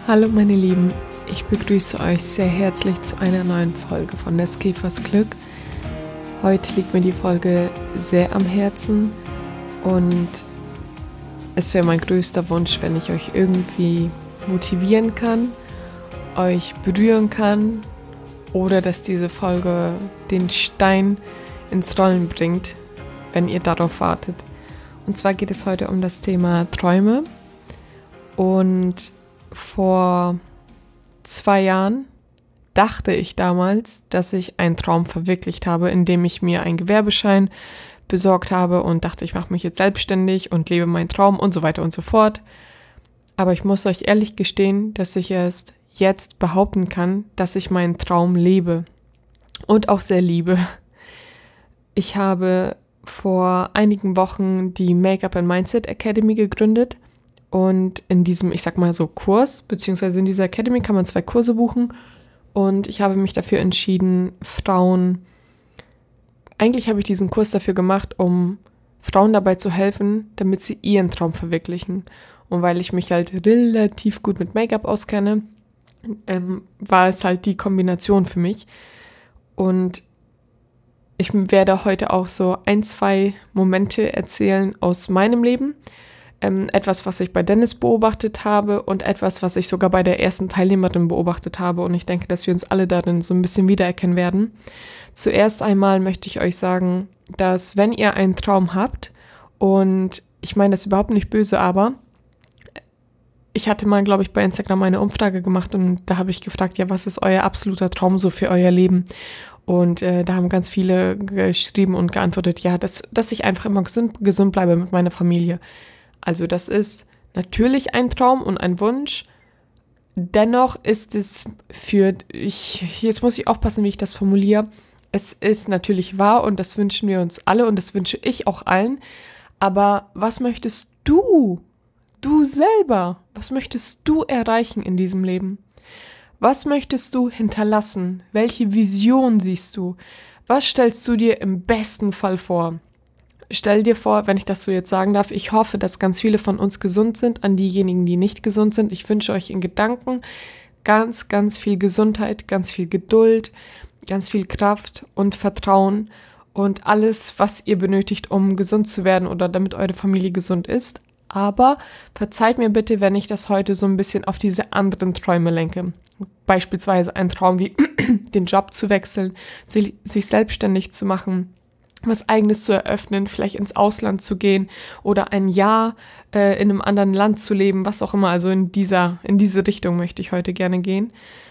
Hallo meine Lieben, ich begrüße euch sehr herzlich zu einer neuen Folge von des Käfers Glück. Heute liegt mir die Folge sehr am Herzen und es wäre mein größter Wunsch, wenn ich euch irgendwie motivieren kann, euch berühren kann oder dass diese Folge den Stein ins Rollen bringt, wenn ihr darauf wartet. Und zwar geht es heute um das Thema Träume. Und vor 2 Jahren dachte ich damals, dass ich einen Traum verwirklicht habe, indem ich mir einen Gewerbeschein besorgt habe und dachte, ich mache mich jetzt selbstständig und lebe meinen Traum und so weiter und so fort. Aber ich muss euch ehrlich gestehen, dass ich erst jetzt behaupten kann, dass ich meinen Traum lebe und auch sehr liebe. Ich habe vor einigen Wochen die Make-up and Mindset Academy gegründet. Und in diesem, ich sag mal so, Kurs, beziehungsweise in dieser Academy kann man 2 Kurse buchen. Und ich habe mich dafür entschieden, eigentlich habe ich diesen Kurs dafür gemacht, um Frauen dabei zu helfen, damit sie ihren Traum verwirklichen. Und weil ich mich halt relativ gut mit Make-up auskenne, war es halt die Kombination für mich. Und ich werde heute auch so 1-2 Momente erzählen aus meinem Leben. Etwas, was ich bei Dennis beobachtet habe und etwas, was ich sogar bei der ersten Teilnehmerin beobachtet habe. Und ich denke, dass wir uns alle darin so ein bisschen wiedererkennen werden. Zuerst einmal möchte ich euch sagen, dass wenn ihr einen Traum habt, und ich meine das überhaupt nicht böse, aber ich hatte mal, glaube ich, bei Instagram eine Umfrage gemacht und da habe ich gefragt, ja, was ist euer absoluter Traum so für euer Leben? Und da haben ganz viele geschrieben und geantwortet, ja, dass ich einfach immer gesund bleibe mit meiner Familie. Also das ist natürlich ein Traum und ein Wunsch. Dennoch ist es jetzt muss ich aufpassen, wie ich das formuliere. Es ist natürlich wahr und das wünschen wir uns alle und das wünsche ich auch allen. Aber was möchtest du selber, was möchtest du erreichen in diesem Leben? Was möchtest du hinterlassen? Welche Vision siehst du? Was stellst du dir im besten Fall vor? Stell dir vor, wenn ich das so jetzt sagen darf, ich hoffe, dass ganz viele von uns gesund sind, an diejenigen, die nicht gesund sind. Ich wünsche euch in Gedanken ganz, ganz viel Gesundheit, ganz viel Geduld, ganz viel Kraft und Vertrauen und alles, was ihr benötigt, um gesund zu werden oder damit eure Familie gesund ist. Aber verzeiht mir bitte, wenn ich das heute so ein bisschen auf diese anderen Träume lenke. Beispielsweise ein Traum wie den Job zu wechseln, sich selbstständig zu machen, was Eigenes zu eröffnen, vielleicht ins Ausland zu gehen oder ein Jahr in einem anderen Land zu leben, was auch immer. Also in diese Richtung möchte ich heute gerne gehen.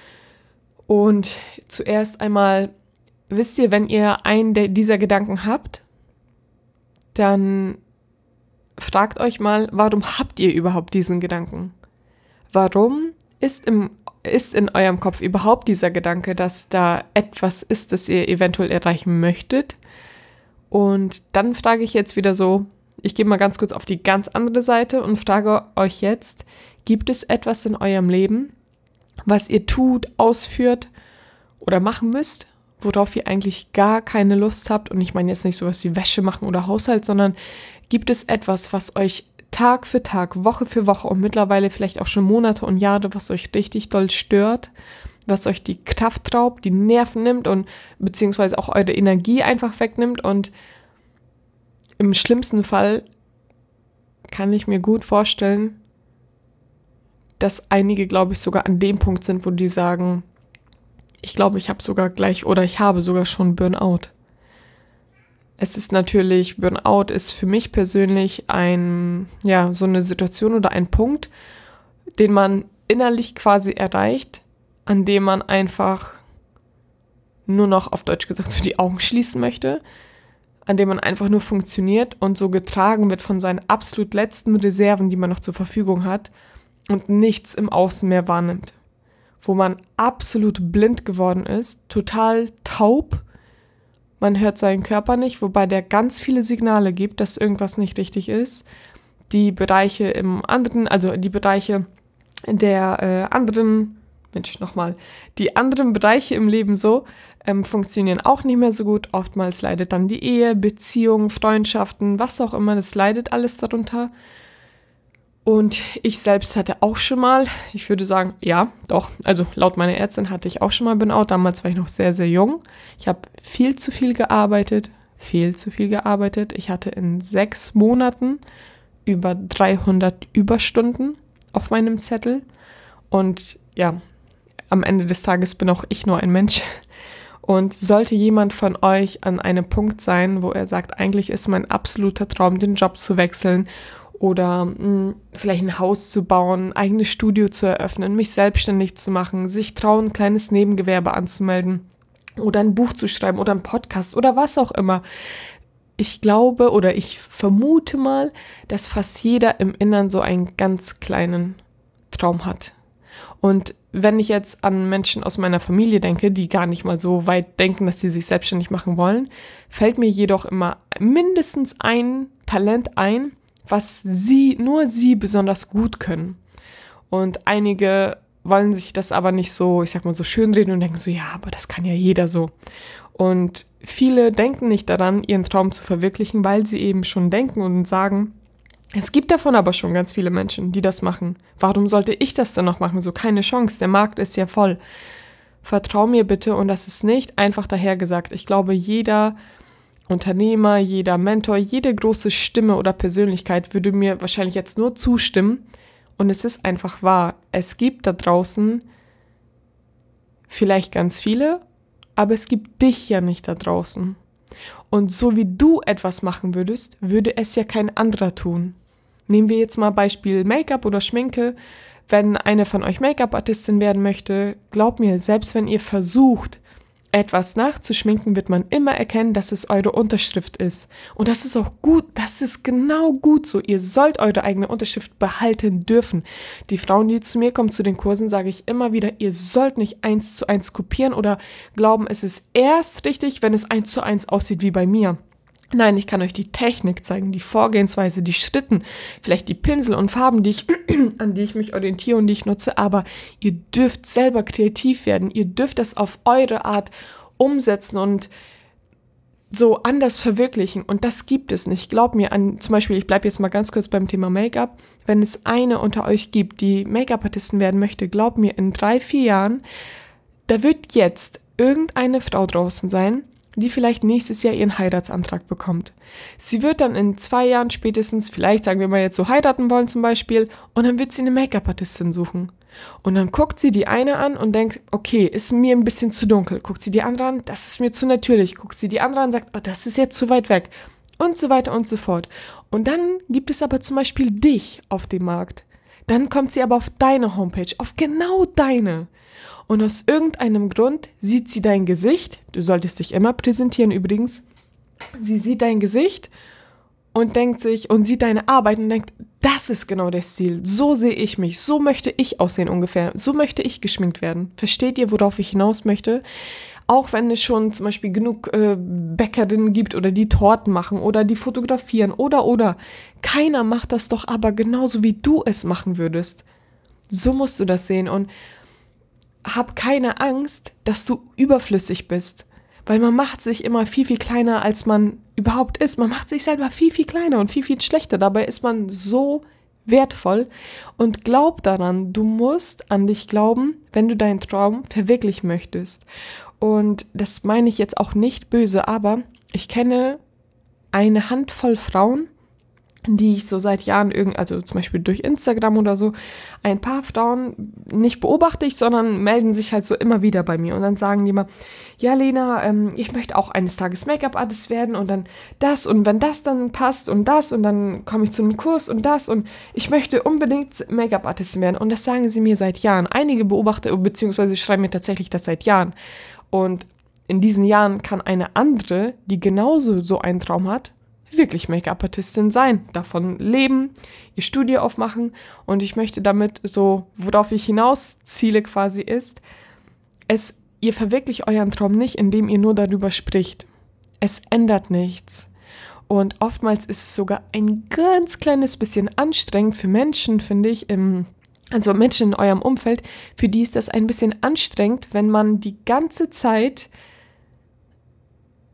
Und zuerst einmal, wisst ihr, wenn ihr einen dieser Gedanken habt, dann fragt euch mal, warum habt ihr überhaupt diesen Gedanken? Warum ist in eurem Kopf überhaupt dieser Gedanke, dass da etwas ist, das ihr eventuell erreichen möchtet? Und dann frage ich jetzt wieder so, ich gehe mal ganz kurz auf die ganz andere Seite und frage euch jetzt, gibt es etwas in eurem Leben, was ihr tut, ausführt oder machen müsst, worauf ihr eigentlich gar keine Lust habt? Und ich meine jetzt nicht sowas wie Wäsche machen oder Haushalt, sondern gibt es etwas, was euch Tag für Tag, Woche für Woche und mittlerweile vielleicht auch schon Monate und Jahre, was euch richtig doll stört, was euch die Kraft raubt, die Nerven nimmt und beziehungsweise auch eure Energie einfach wegnimmt? Und im schlimmsten Fall kann ich mir gut vorstellen, dass einige, glaube ich, sogar an dem Punkt sind, wo die sagen, ich glaube, ich habe sogar schon Burnout. Es ist natürlich, Burnout ist für mich persönlich so eine Situation oder ein Punkt, den man innerlich quasi erreicht, an dem man einfach nur noch, auf Deutsch gesagt, so die Augen schließen möchte, an dem man einfach nur funktioniert und so getragen wird von seinen absolut letzten Reserven, die man noch zur Verfügung hat und nichts im Außen mehr wahrnimmt. Wo man absolut blind geworden ist, total taub. Man hört seinen Körper nicht, wobei der ganz viele Signale gibt, dass irgendwas nicht richtig ist. Die Bereiche die anderen Bereiche im Leben funktionieren auch nicht mehr so gut. Oftmals leidet dann die Ehe, Beziehungen, Freundschaften, was auch immer, das leidet alles darunter. Und ich selbst hatte auch schon mal, ich würde sagen, ja, doch, also laut meiner Ärztin hatte ich auch schon mal Burnout. Damals war ich noch sehr, sehr jung. Ich habe viel zu viel gearbeitet. Ich hatte in 6 Monaten über 300 Überstunden auf meinem Zettel. Und ja, am Ende des Tages bin auch ich nur ein Mensch. Und sollte jemand von euch an einem Punkt sein, wo er sagt, eigentlich ist mein absoluter Traum, den Job zu wechseln oder vielleicht ein Haus zu bauen, ein eigenes Studio zu eröffnen, mich selbstständig zu machen, sich trauen, ein kleines Nebengewerbe anzumelden oder ein Buch zu schreiben oder einen Podcast oder was auch immer. Ich glaube oder ich vermute mal, dass fast jeder im Innern so einen ganz kleinen Traum hat. Und wenn ich jetzt an Menschen aus meiner Familie denke, die gar nicht mal so weit denken, dass sie sich selbstständig machen wollen, fällt mir jedoch immer mindestens ein Talent ein, was nur sie besonders gut können. Und einige wollen sich das aber nicht so, ich sag mal so schönreden und denken so, ja, aber das kann ja jeder so. Und viele denken nicht daran, ihren Traum zu verwirklichen, weil sie eben schon denken und sagen, es gibt davon aber schon ganz viele Menschen, die das machen. Warum sollte ich das dann noch machen? So keine Chance, der Markt ist ja voll. Vertrau mir bitte, und das ist nicht einfach dahergesagt. Ich glaube, jeder Unternehmer, jeder Mentor, jede große Stimme oder Persönlichkeit würde mir wahrscheinlich jetzt nur zustimmen. Und es ist einfach wahr. Es gibt da draußen vielleicht ganz viele, aber es gibt dich ja nicht da draußen. Und so wie du etwas machen würdest, würde es ja kein anderer tun. Nehmen wir jetzt mal Beispiel Make-up oder Schminke. Wenn eine von euch Make-up-Artistin werden möchte, glaubt mir, selbst wenn ihr versucht, etwas nachzuschminken, wird man immer erkennen, dass es eure Unterschrift ist. Und das ist auch gut, das ist genau gut so. Ihr sollt eure eigene Unterschrift behalten dürfen. Die Frauen, die zu mir kommen zu den Kursen, sage ich immer wieder, ihr sollt nicht 1:1 kopieren oder glauben, es ist erst richtig, wenn es 1:1 aussieht wie bei mir. Nein, ich kann euch die Technik zeigen, die Vorgehensweise, die Schritten, vielleicht die Pinsel und Farben, an die ich mich orientiere und die ich nutze, aber ihr dürft selber kreativ werden, ihr dürft das auf eure Art umsetzen und so anders verwirklichen, und das gibt es nicht. Glaubt mir, zum Beispiel, ich bleibe jetzt mal ganz kurz beim Thema Make-up, wenn es eine unter euch gibt, die Make-up-Artistin werden möchte, glaubt mir, in 3-4 Jahren, da wird jetzt irgendeine Frau draußen sein, die vielleicht nächstes Jahr ihren Heiratsantrag bekommt. Sie wird dann in 2 Jahren spätestens, vielleicht sagen wir mal jetzt so heiraten wollen zum Beispiel, und dann wird sie eine Make-up-Artistin suchen. Und dann guckt sie die eine an und denkt, okay, ist mir ein bisschen zu dunkel. Guckt sie die andere an, das ist mir zu natürlich. Guckt sie die andere an und sagt, oh, das ist jetzt zu weit weg. Und so weiter und so fort. Und dann gibt es aber zum Beispiel dich auf dem Markt. Dann kommt sie aber auf deine Homepage, auf genau deine. Und aus irgendeinem Grund sieht sie dein Gesicht, du solltest dich immer präsentieren übrigens, sie sieht dein Gesicht und sieht deine Arbeit und denkt, das ist genau der Stil, so sehe ich mich, so möchte ich aussehen ungefähr, so möchte ich geschminkt werden. Versteht ihr, worauf ich hinaus möchte? Auch wenn es schon zum Beispiel genug Bäckerinnen gibt oder die Torten machen oder die fotografieren oder. Keiner macht das doch aber genauso, wie du es machen würdest. So musst du das sehen, und hab keine Angst, dass du überflüssig bist, weil man macht sich immer viel, viel kleiner, als man überhaupt ist. Man macht sich selber viel, viel kleiner und viel, viel schlechter. Dabei ist man so wertvoll, und glaub daran, du musst an dich glauben, wenn du deinen Traum verwirklichen möchtest. Und das meine ich jetzt auch nicht böse, aber ich kenne eine Handvoll Frauen, die ich so seit Jahren also zum Beispiel durch Instagram oder so, ein paar Frauen, nicht beobachte ich, sondern melden sich halt so immer wieder bei mir, und dann sagen die immer, ja Lena, ich möchte auch eines Tages Make-up-Artist werden und dann das, und wenn das dann passt und das, und dann komme ich zu einem Kurs und das, und ich möchte unbedingt Make-up-Artist werden, und das sagen sie mir seit Jahren. Einige beobachte, beziehungsweise schreiben mir tatsächlich das seit Jahren, und in diesen Jahren kann eine andere, die genauso so einen Traum hat, wirklich Make-up-Artistin sein, davon leben, ihr Studio aufmachen, und ich möchte damit so, worauf ich hinaus ziele quasi ist, ihr verwirklicht euren Traum nicht, indem ihr nur darüber spricht. Es ändert nichts. Und oftmals ist es sogar ein ganz kleines bisschen anstrengend für Menschen, finde ich, also Menschen in eurem Umfeld, für die ist das ein bisschen anstrengend, wenn man die ganze Zeit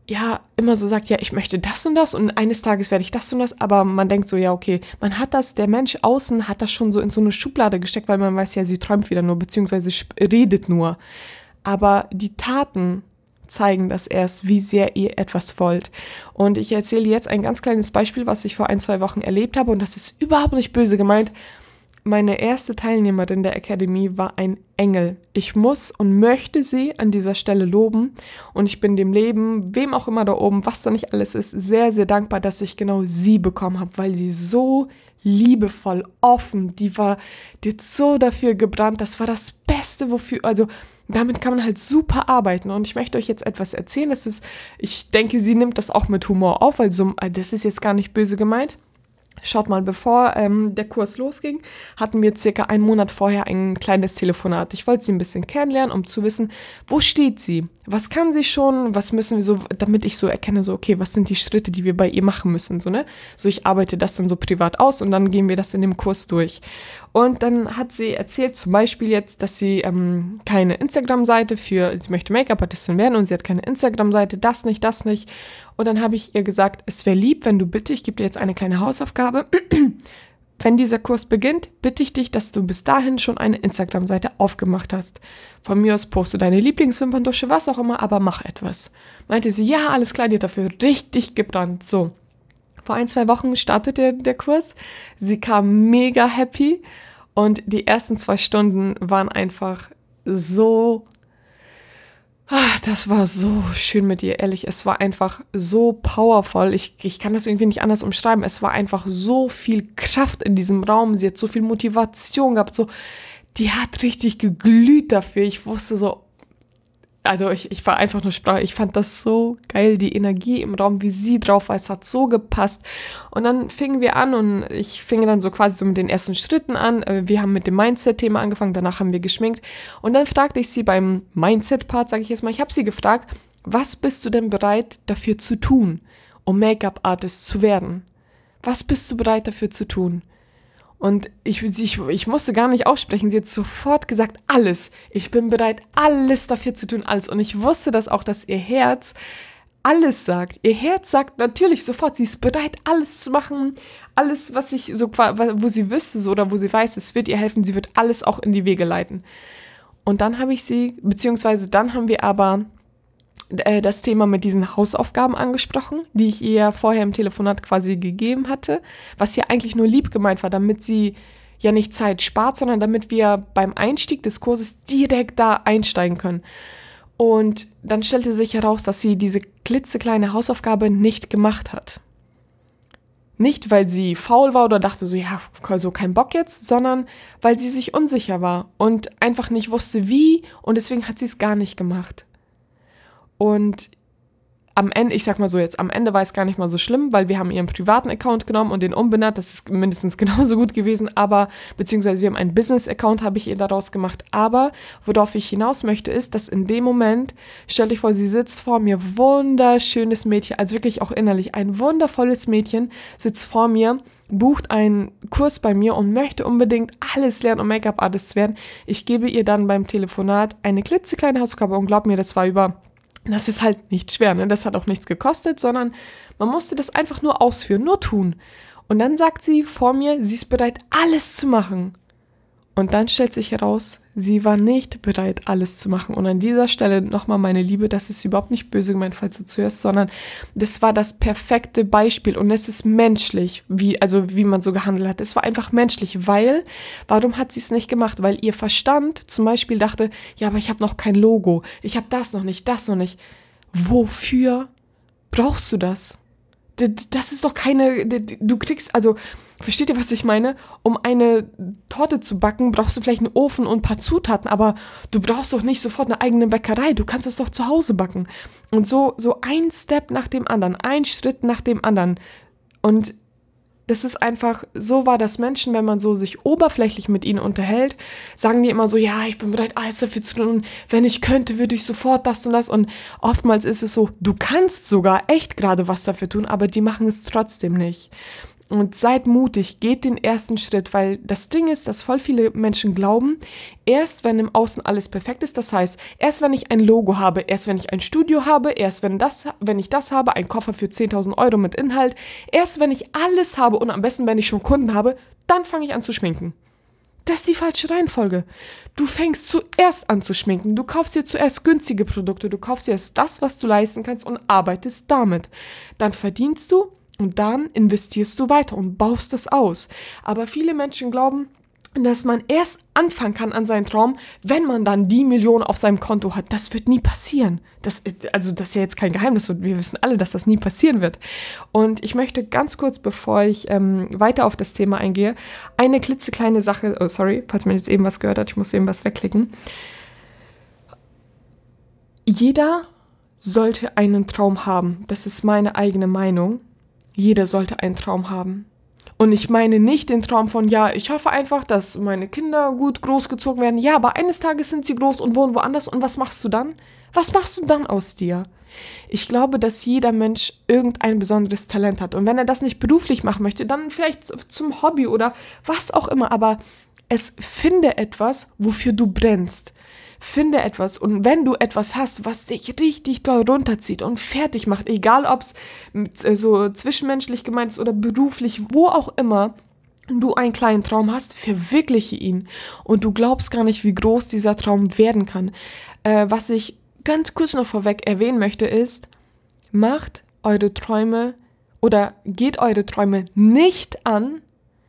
ja immer so sagt, ja, ich möchte das und eines Tages werde ich das und das, aber man denkt so, ja, okay, man hat das, der Mensch außen hat das schon so in so eine Schublade gesteckt, weil man weiß ja, sie träumt wieder nur, beziehungsweise redet nur. Aber die Taten zeigen das erst, wie sehr ihr etwas wollt. Und ich erzähle jetzt ein ganz kleines Beispiel, was ich vor 1-2 Wochen erlebt habe, und das ist überhaupt nicht böse gemeint. Meine erste Teilnehmerin der Academy war ein Engel. Ich muss und möchte sie an dieser Stelle loben, und ich bin dem Leben, wem auch immer da oben, was da nicht alles ist, sehr, sehr dankbar, dass ich genau sie bekommen habe, weil sie so liebevoll, offen, die hat so dafür gebrannt, das war das Beste, wofür, also damit kann man halt super arbeiten, und ich möchte euch jetzt etwas erzählen, ich denke, sie nimmt das auch mit Humor auf, also das ist jetzt gar nicht böse gemeint. Schaut mal, bevor der Kurs losging, hatten wir circa 1 Monat vorher ein kleines Telefonat. Ich wollte sie ein bisschen kennenlernen, um zu wissen, wo steht sie? Was kann sie schon? Was müssen wir so, damit ich so erkenne, so, okay, was sind die Schritte, die wir bei ihr machen müssen? So, ne? So, ich arbeite das dann so privat aus und dann gehen wir das in dem Kurs durch. Und dann hat sie erzählt, zum Beispiel jetzt, dass sie keine Instagram-Seite sie möchte Make-up-Artistin werden und sie hat keine Instagram-Seite, das nicht. Und dann habe ich ihr gesagt, es wäre lieb, wenn du bitte, ich gebe dir jetzt eine kleine Hausaufgabe, wenn dieser Kurs beginnt, bitte ich dich, dass du bis dahin schon eine Instagram-Seite aufgemacht hast. Von mir aus poste deine Lieblingswimperndusche, was auch immer, aber mach etwas. Meinte sie, ja, alles klar, die hat dafür richtig gebrannt. So, vor 1-2 Wochen startete der Kurs. Sie kam mega happy und die ersten 2 Stunden waren einfach so... Das war so schön mit ihr, ehrlich. Es war einfach so powerful. Ich kann das irgendwie nicht anders umschreiben. Es war einfach so viel Kraft in diesem Raum. Sie hat so viel Motivation gehabt. So, die hat richtig geglüht dafür. Ich wusste so, also ich war einfach nur sprachlos. Ich fand das so geil, die Energie im Raum, wie sie drauf war. Es hat so gepasst. Und dann fingen wir an und ich fing dann so quasi so mit den ersten Schritten an. Wir haben mit dem Mindset-Thema angefangen, danach haben wir geschminkt. Und dann fragte ich sie beim Mindset-Part, sage ich jetzt mal, ich habe sie gefragt, was bist du denn bereit dafür zu tun, um Make-up-Artist zu werden? Was bist du bereit dafür zu tun? Und ich musste gar nicht aussprechen, sie hat sofort gesagt, alles. Ich bin bereit, alles dafür zu tun, alles. Und ich wusste das auch, dass ihr Herz alles sagt. Ihr Herz sagt natürlich sofort, sie ist bereit, alles zu machen. Alles, was wo sie wüsste so, oder wo sie weiß, es wird ihr helfen, sie wird alles auch in die Wege leiten. Und dann habe ich dann haben wir aber das Thema mit diesen Hausaufgaben angesprochen, die ich ihr vorher im Telefonat quasi gegeben hatte, was ja eigentlich nur lieb gemeint war, damit sie ja nicht Zeit spart, sondern damit wir beim Einstieg des Kurses direkt da einsteigen können. Und dann stellte sich heraus, dass sie diese klitzekleine Hausaufgabe nicht gemacht hat. Nicht, weil sie faul war oder dachte so, ja, so kein Bock jetzt, sondern weil sie sich unsicher war und einfach nicht wusste, wie, und deswegen hat sie es gar nicht gemacht. Und am Ende, ich sag mal so jetzt, am Ende war es gar nicht mal so schlimm, weil wir haben ihren privaten Account genommen und den umbenannt, das ist mindestens genauso gut gewesen, beziehungsweise wir haben einen Business-Account, habe ich ihr daraus gemacht, aber worauf ich hinaus möchte, ist, dass in dem Moment, stell dich vor, sie sitzt vor mir, wunderschönes Mädchen, also wirklich auch innerlich, ein wundervolles Mädchen sitzt vor mir, bucht einen Kurs bei mir und möchte unbedingt alles lernen, um Make-up-Artist zu werden. Ich gebe ihr dann beim Telefonat eine klitzekleine Hausaufgabe und glaub mir, das ist halt nicht schwer, ne? Das hat auch nichts gekostet, sondern man musste das einfach nur ausführen, nur tun. Und dann sagt sie vor mir, sie ist bereit, alles zu machen. Und dann stellt sich heraus, sie war nicht bereit, alles zu machen. Und an dieser Stelle nochmal meine Liebe, das ist überhaupt nicht böse gemeint, falls du zuhörst, sondern das war das perfekte Beispiel. Und es ist menschlich, wie man so gehandelt hat. Es war einfach menschlich, warum hat sie es nicht gemacht? Weil ihr Verstand zum Beispiel dachte, ja, aber ich habe noch kein Logo, ich habe das noch nicht. Wofür brauchst du das? Das ist doch du kriegst, also, versteht ihr, was ich meine? Um eine Torte zu backen, brauchst du vielleicht einen Ofen und ein paar Zutaten, aber du brauchst doch nicht sofort eine eigene Bäckerei, du kannst es doch zu Hause backen. Und so ein Step nach dem anderen, ein Schritt nach dem anderen. Und das ist einfach, so war das Menschen, wenn man so sich oberflächlich mit ihnen unterhält, sagen die immer so, ja, ich bin bereit, alles dafür zu tun und wenn ich könnte, würde ich sofort das und das, und oftmals ist es so, du kannst sogar echt gerade was dafür tun, aber die machen es trotzdem nicht. Und seid mutig, geht den ersten Schritt, weil das Ding ist, dass voll viele Menschen glauben, erst wenn im Außen alles perfekt ist, das heißt, erst wenn ich ein Logo habe, erst wenn ich ein Studio habe, erst wenn ich das habe, ein Koffer für 10.000 Euro mit Inhalt, erst wenn ich alles habe und am besten, wenn ich schon Kunden habe, dann fange ich an zu schminken. Das ist die falsche Reihenfolge. Du fängst zuerst an zu schminken. Du kaufst dir zuerst günstige Produkte. Du kaufst dir erst das, was du leisten kannst und arbeitest damit. Dann verdienst du und dann investierst du weiter und baust das aus. Aber viele Menschen glauben, dass man erst anfangen kann an seinen Traum, wenn man dann die Million auf seinem Konto hat. Das wird nie passieren. Das ist ja jetzt kein Geheimnis und wir wissen alle, dass das nie passieren wird. Und ich möchte ganz kurz, bevor ich weiter auf das Thema eingehe, eine klitzekleine Sache, oh sorry, falls man jetzt eben was gehört hat, ich muss eben was wegklicken. Jeder sollte einen Traum haben. Das ist meine eigene Meinung. Jeder sollte einen Traum haben. Und ich meine nicht den Traum von, ja, ich hoffe einfach, dass meine Kinder gut großgezogen werden. Ja, aber eines Tages sind sie groß und wohnen woanders. Und was machst du dann? Was machst du dann aus dir? Ich glaube, dass jeder Mensch irgendein besonderes Talent hat. Und wenn er das nicht beruflich machen möchte, dann vielleicht zum Hobby oder was auch immer. Aber finde etwas, wofür du brennst. Finde etwas und wenn du etwas hast, was dich richtig doll runterzieht und fertig macht, egal ob es so zwischenmenschlich gemeint ist oder beruflich, wo auch immer, du einen kleinen Traum hast, verwirkliche ihn und du glaubst gar nicht, wie groß dieser Traum werden kann. Was ich ganz kurz noch vorweg erwähnen möchte ist, macht eure Träume oder geht eure Träume nicht an,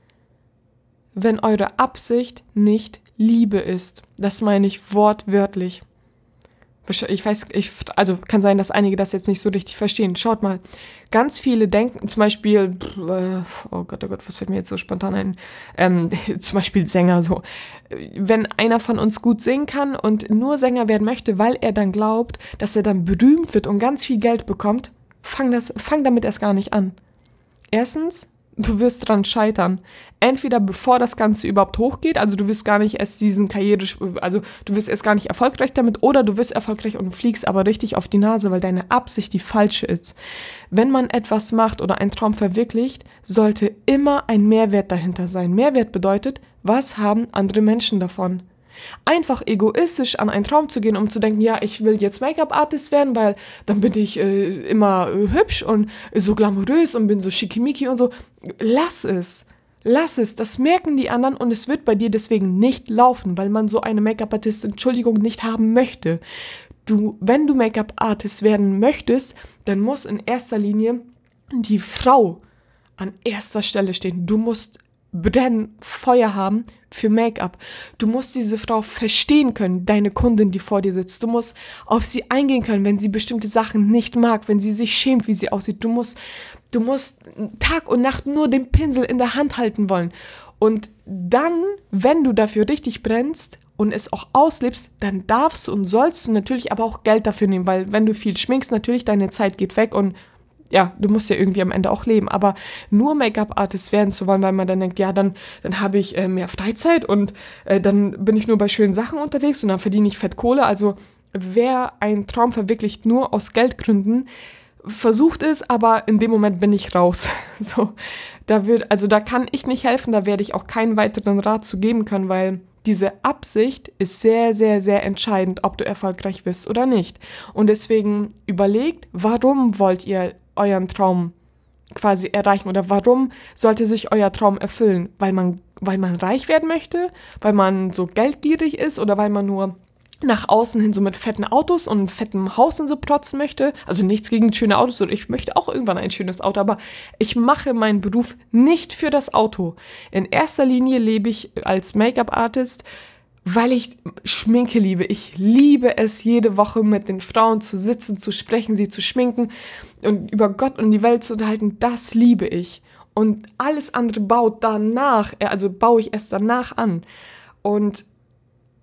wenn eure Absicht nicht Liebe ist. Das meine ich wortwörtlich. Ich weiß, also kann sein, dass einige das jetzt nicht so richtig verstehen. Schaut mal, ganz viele denken, zum Beispiel, oh Gott, was fällt mir jetzt so spontan ein? Zum Beispiel Sänger so. Wenn einer von uns gut singen kann und nur Sänger werden möchte, weil er dann glaubt, dass er dann berühmt wird und ganz viel Geld bekommt, fang damit erst gar nicht an. Erstens, du wirst dran scheitern. Entweder bevor das Ganze überhaupt hochgeht, also du wirst gar nicht erst du wirst erst gar nicht erfolgreich damit, oder du wirst erfolgreich und fliegst aber richtig auf die Nase, weil deine Absicht die falsche ist. Wenn man etwas macht oder einen Traum verwirklicht, sollte immer ein Mehrwert dahinter sein. Mehrwert bedeutet, was haben andere Menschen davon? Einfach egoistisch an einen Traum zu gehen, um zu denken, ja, ich will jetzt Make-up-Artist werden, weil dann bin ich immer hübsch und so glamourös und bin so schickimicki und so. Lass es, das merken die anderen und es wird bei dir deswegen nicht laufen, weil man so eine Make-up-Artist, Entschuldigung, nicht haben möchte. Wenn du Make-up-Artist werden möchtest, dann muss in erster Linie die Frau an erster Stelle stehen. Du musst Feuer haben für Make-up. Du musst diese Frau verstehen können, deine Kundin, die vor dir sitzt. Du musst auf sie eingehen können, wenn sie bestimmte Sachen nicht mag, wenn sie sich schämt, wie sie aussieht. Du musst Tag und Nacht nur den Pinsel in der Hand halten wollen. Und dann, wenn du dafür richtig brennst und es auch auslebst, dann darfst du und sollst du natürlich aber auch Geld dafür nehmen, weil wenn du viel schminkst, natürlich deine Zeit geht weg und ja, du musst ja irgendwie am Ende auch leben, aber nur Make-up-Artist werden zu wollen, weil man dann denkt, ja, dann habe ich mehr Freizeit und dann bin ich nur bei schönen Sachen unterwegs und dann verdiene ich fett Kohle. Also wer einen Traum verwirklicht nur aus Geldgründen, versucht es, aber in dem Moment bin ich raus. So, da kann ich nicht helfen, da werde ich auch keinen weiteren Rat zu geben können, weil diese Absicht ist sehr, sehr, sehr entscheidend, ob du erfolgreich wirst oder nicht. Und deswegen überlegt, warum wollt ihr euren Traum quasi erreichen oder warum sollte sich euer Traum erfüllen? Weil man reich werden möchte, weil man so geldgierig ist oder weil man nur nach außen hin so mit fetten Autos und fettem Haus und so protzen möchte. Also nichts gegen schöne Autos, oder ich möchte auch irgendwann ein schönes Auto, aber ich mache meinen Beruf nicht für das Auto. In erster Linie lebe ich als Make-up-Artist, weil ich Schminke liebe. Ich liebe es, jede Woche mit den Frauen zu sitzen, zu sprechen, sie zu schminken und über Gott und die Welt zu unterhalten. Das liebe ich. Und alles andere baue ich erst danach an. Und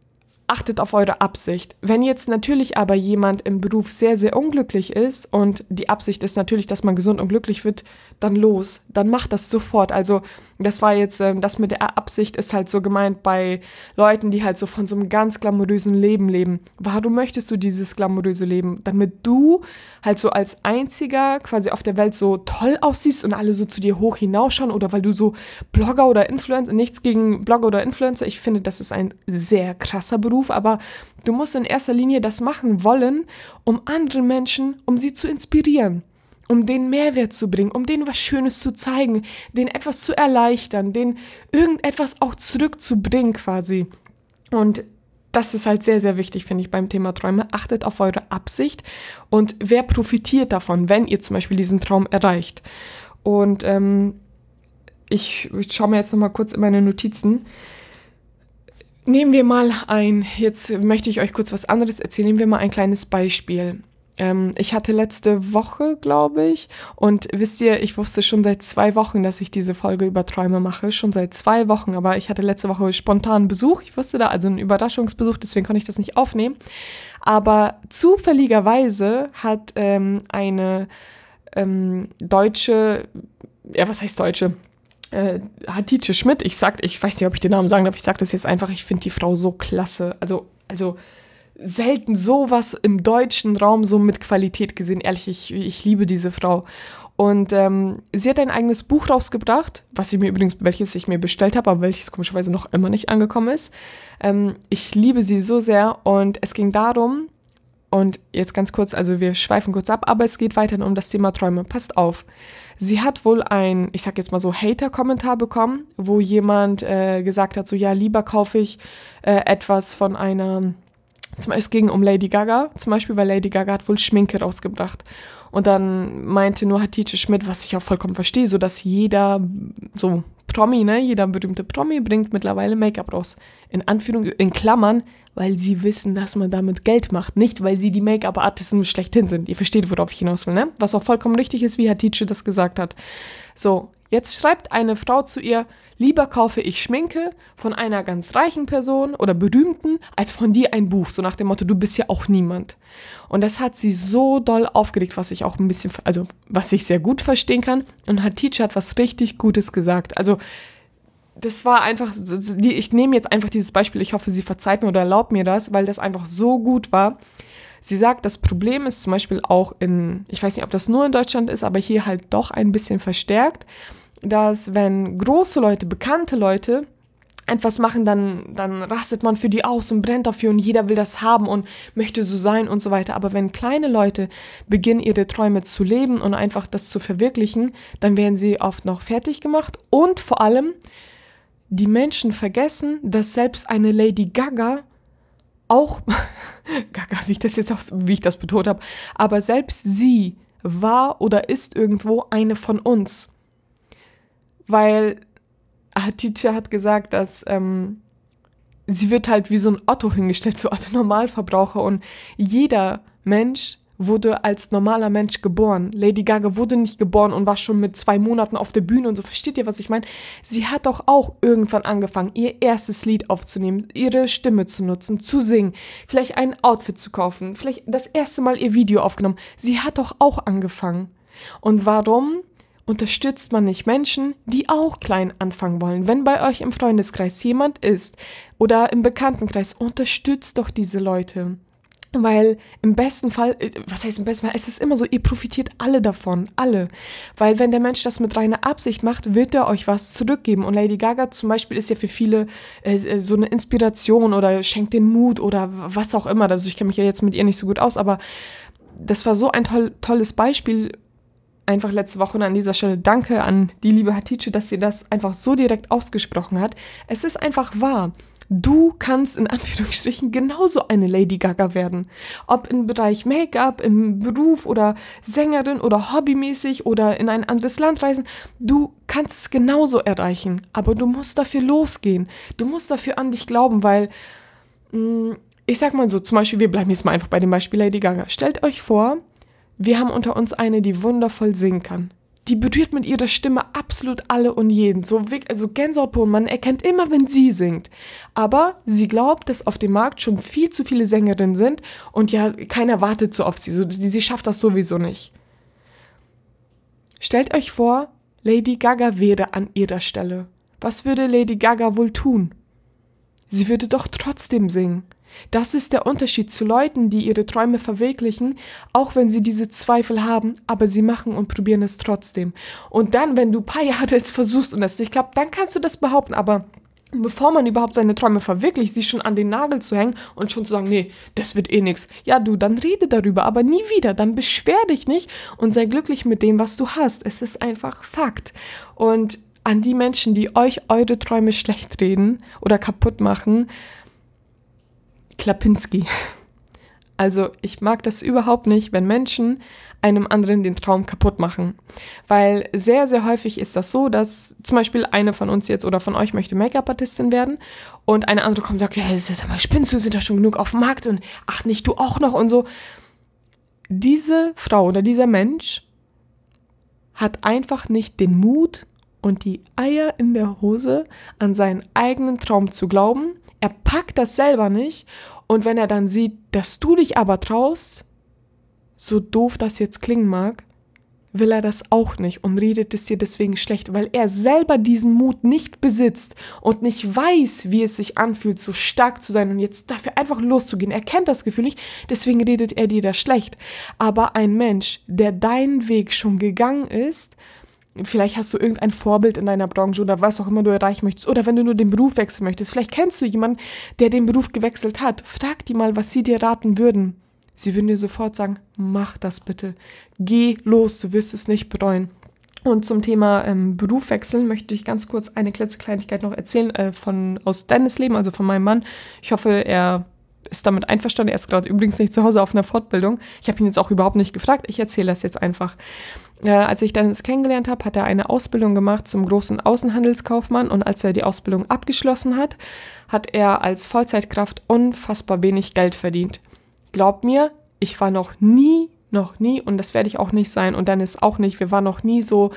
achtet auf eure Absicht. Wenn jetzt natürlich aber jemand im Beruf sehr, sehr unglücklich ist und die Absicht ist natürlich, dass man gesund und glücklich wird, dann los, dann macht das sofort. Also das war jetzt, das mit der Absicht ist halt so gemeint bei Leuten, die halt so von so einem ganz glamourösen Leben leben. Warum möchtest du dieses glamouröse Leben? Damit du halt so als Einziger quasi auf der Welt so toll aussiehst und alle so zu dir hoch hinausschauen oder weil du so Blogger oder Influencer, nichts gegen Blogger oder Influencer, ich finde, das ist ein sehr krasser Beruf, aber du musst in erster Linie das machen wollen, um andere Menschen, um sie zu inspirieren, um denen Mehrwert zu bringen, um denen was Schönes zu zeigen, denen etwas zu erleichtern, denen irgendetwas auch zurückzubringen quasi. Und das ist halt sehr, sehr wichtig, finde ich, beim Thema Träume. Achtet auf eure Absicht und wer profitiert davon, wenn ihr zum Beispiel diesen Traum erreicht. Und ich schaue mir jetzt nochmal kurz in meine Notizen. Nehmen wir mal jetzt möchte ich euch kurz was anderes erzählen, nehmen wir mal ein kleines Beispiel. Ich hatte letzte Woche, glaube ich, und wisst ihr, ich wusste schon seit 2 Wochen, dass ich diese Folge über Träume mache, schon seit 2 Wochen, aber ich hatte letzte Woche spontan Besuch, ich wusste da, also einen Überraschungsbesuch, deswegen konnte ich das nicht aufnehmen, aber zufälligerweise hat eine deutsche, ja, was heißt Deutsche? Hatice Schmidt, ich weiß nicht, ob ich den Namen sagen darf, ich sage das jetzt einfach, ich finde die Frau so klasse, also selten sowas im deutschen Raum so mit Qualität gesehen, ehrlich, ich liebe diese Frau. Und sie hat ein eigenes Buch rausgebracht, welches ich mir bestellt habe, aber welches komischerweise noch immer nicht angekommen ist. Ich liebe sie so sehr und es ging darum, und jetzt ganz kurz, also wir schweifen kurz ab, aber es geht weiterhin um das Thema Träume. Passt auf. Sie hat wohl ich sag jetzt mal so, Hater-Kommentar bekommen, wo jemand gesagt hat, so ja, lieber kaufe ich etwas von einer, es ging um Lady Gaga, zum Beispiel, weil Lady Gaga hat wohl Schminke rausgebracht. Und dann meinte nur Hatice Schmidt, was ich auch vollkommen verstehe, so dass jeder so Promi, ne, jeder berühmte Promi bringt mittlerweile Make-up raus. In Klammern, weil sie wissen, dass man damit Geld macht. Nicht, weil sie die Make-up-Artisten schlechthin sind. Ihr versteht, worauf ich hinaus will, ne? Was auch vollkommen richtig ist, wie Hatice das gesagt hat. So, jetzt schreibt eine Frau zu ihr, lieber kaufe ich Schminke von einer ganz reichen Person oder berühmten, als von dir ein Buch. So nach dem Motto, du bist ja auch niemand. Und das hat sie so doll aufgeregt, was ich auch ein bisschen, also was ich sehr gut verstehen kann. Und Hatice hat was richtig Gutes gesagt. Also das war einfach, ich nehme jetzt einfach dieses Beispiel, ich hoffe, sie verzeiht mir oder erlaubt mir das, weil das einfach so gut war. Sie sagt, das Problem ist zum Beispiel auch ich weiß nicht, ob das nur in Deutschland ist, aber hier halt doch ein bisschen verstärkt, dass wenn große Leute, bekannte Leute etwas machen, dann rastet man für die aus und brennt dafür und jeder will das haben und möchte so sein und so weiter. Aber wenn kleine Leute beginnen, ihre Träume zu leben und einfach das zu verwirklichen, dann werden sie oft noch fertig gemacht und vor allem die Menschen vergessen, dass selbst eine Lady Gaga auch, Gaga, wie ich das betont habe, aber selbst sie war oder ist irgendwo eine von uns. Weil Hatice hat gesagt, dass sie wird halt wie so ein Otto hingestellt, so Otto Normalverbraucher und jeder Mensch wurde als normaler Mensch geboren. Lady Gaga wurde nicht geboren und war schon mit 2 Monaten auf der Bühne und so. Versteht ihr, was ich meine? Sie hat doch auch irgendwann angefangen, ihr erstes Lied aufzunehmen, ihre Stimme zu nutzen, zu singen, vielleicht ein Outfit zu kaufen, vielleicht das erste Mal ihr Video aufgenommen. Sie hat doch auch angefangen. Und warum unterstützt man nicht Menschen, die auch klein anfangen wollen? Wenn bei euch im Freundeskreis jemand ist oder im Bekanntenkreis, unterstützt doch diese Leute. Weil im besten Fall, was heißt im besten Fall, es ist immer so, ihr profitiert alle davon, alle. Weil wenn der Mensch das mit reiner Absicht macht, wird er euch was zurückgeben. Und Lady Gaga zum Beispiel ist ja für viele so eine Inspiration oder schenkt den Mut oder was auch immer. Also ich kenne mich ja jetzt mit ihr nicht so gut aus, aber das war so ein tolles Beispiel, einfach letzte Woche. Und an dieser Stelle danke an die liebe Hatice, dass sie das einfach so direkt ausgesprochen hat. Es ist einfach wahr. Du kannst in Anführungsstrichen genauso eine Lady Gaga werden. Ob im Bereich Make-up, im Beruf oder Sängerin oder hobbymäßig oder in ein anderes Land reisen. Du kannst es genauso erreichen, aber du musst dafür losgehen. Du musst dafür an dich glauben, weil, ich sag mal so, zum Beispiel, wir bleiben jetzt mal einfach bei dem Beispiel Lady Gaga. Stellt euch vor, wir haben unter uns eine, die wundervoll singen kann. die berührt mit ihrer Stimme absolut alle und jeden. Also Gänsehaut pur, man erkennt immer, wenn sie singt. Aber sie glaubt, dass auf dem Markt schon viel zu viele Sängerinnen sind und ja, keiner wartet so auf sie. Sie schafft das sowieso nicht. Stellt euch vor, Lady Gaga wäre an ihrer Stelle. Was würde Lady Gaga wohl tun? Sie würde doch trotzdem singen. Das ist der Unterschied zu Leuten, die ihre Träume verwirklichen, auch wenn sie diese Zweifel haben, aber sie machen und probieren es trotzdem. Und dann, wenn du ein paar Jahre es versuchst und es nicht klappt, dann kannst du das behaupten, aber bevor man überhaupt seine Träume verwirklicht, sie schon an den Nagel zu hängen und schon zu sagen, nee, das wird eh nix. Ja, dann rede darüber, aber nie wieder, dann beschwer dich nicht und sei glücklich mit dem, was du hast. Es ist einfach Fakt. Und an die Menschen, die euch eure Träume schlecht reden oder kaputt machen, Klapinski. Also ich mag das überhaupt nicht, wenn Menschen einem anderen den Traum kaputt machen. Weil sehr, sehr häufig ist das so, dass zum Beispiel eine von uns jetzt oder von euch möchte Make-up-Artistin werden und eine andere kommt und sagt, ja, sag mal, spinnst du, sind da schon genug auf dem Markt und ach, nicht du auch noch und so. Diese Frau oder dieser Mensch hat einfach nicht den Mut und die Eier in der Hose, an seinen eigenen Traum zu glauben. Er packt das selber nicht und wenn er dann sieht, dass du dich aber traust, so doof das jetzt klingen mag, will er das auch nicht und redet es dir deswegen schlecht, weil er selber diesen Mut nicht besitzt und nicht weiß, wie es sich anfühlt, so stark zu sein und jetzt dafür einfach loszugehen. Er kennt das Gefühl nicht, deswegen redet er dir das schlecht. Aber ein Mensch, der deinen Weg schon gegangen ist, vielleicht hast du irgendein Vorbild in deiner Branche oder was auch immer du erreichen möchtest. Oder wenn du nur den Beruf wechseln möchtest. Vielleicht kennst du jemanden, der den Beruf gewechselt hat. Frag die mal, was sie dir raten würden. Sie würden dir sofort sagen, mach das bitte. Geh los, du wirst es nicht bereuen. Und zum Thema Beruf wechseln möchte ich ganz kurz eine Kleinigkeit noch erzählen aus Dennis Leben, also von meinem Mann. Ich hoffe, er ist damit einverstanden. Er ist gerade übrigens nicht zu Hause auf einer Fortbildung. Ich habe ihn jetzt auch überhaupt nicht gefragt. Ich erzähle das jetzt einfach. Als ich Dennis kennengelernt habe, hat er eine Ausbildung gemacht zum großen Außenhandelskaufmann und als er die Ausbildung abgeschlossen hat, hat er als Vollzeitkraft unfassbar wenig Geld verdient. Glaubt mir, ich war noch nie und das werde ich auch nicht sein und Dennis auch nicht. Wir waren noch nie so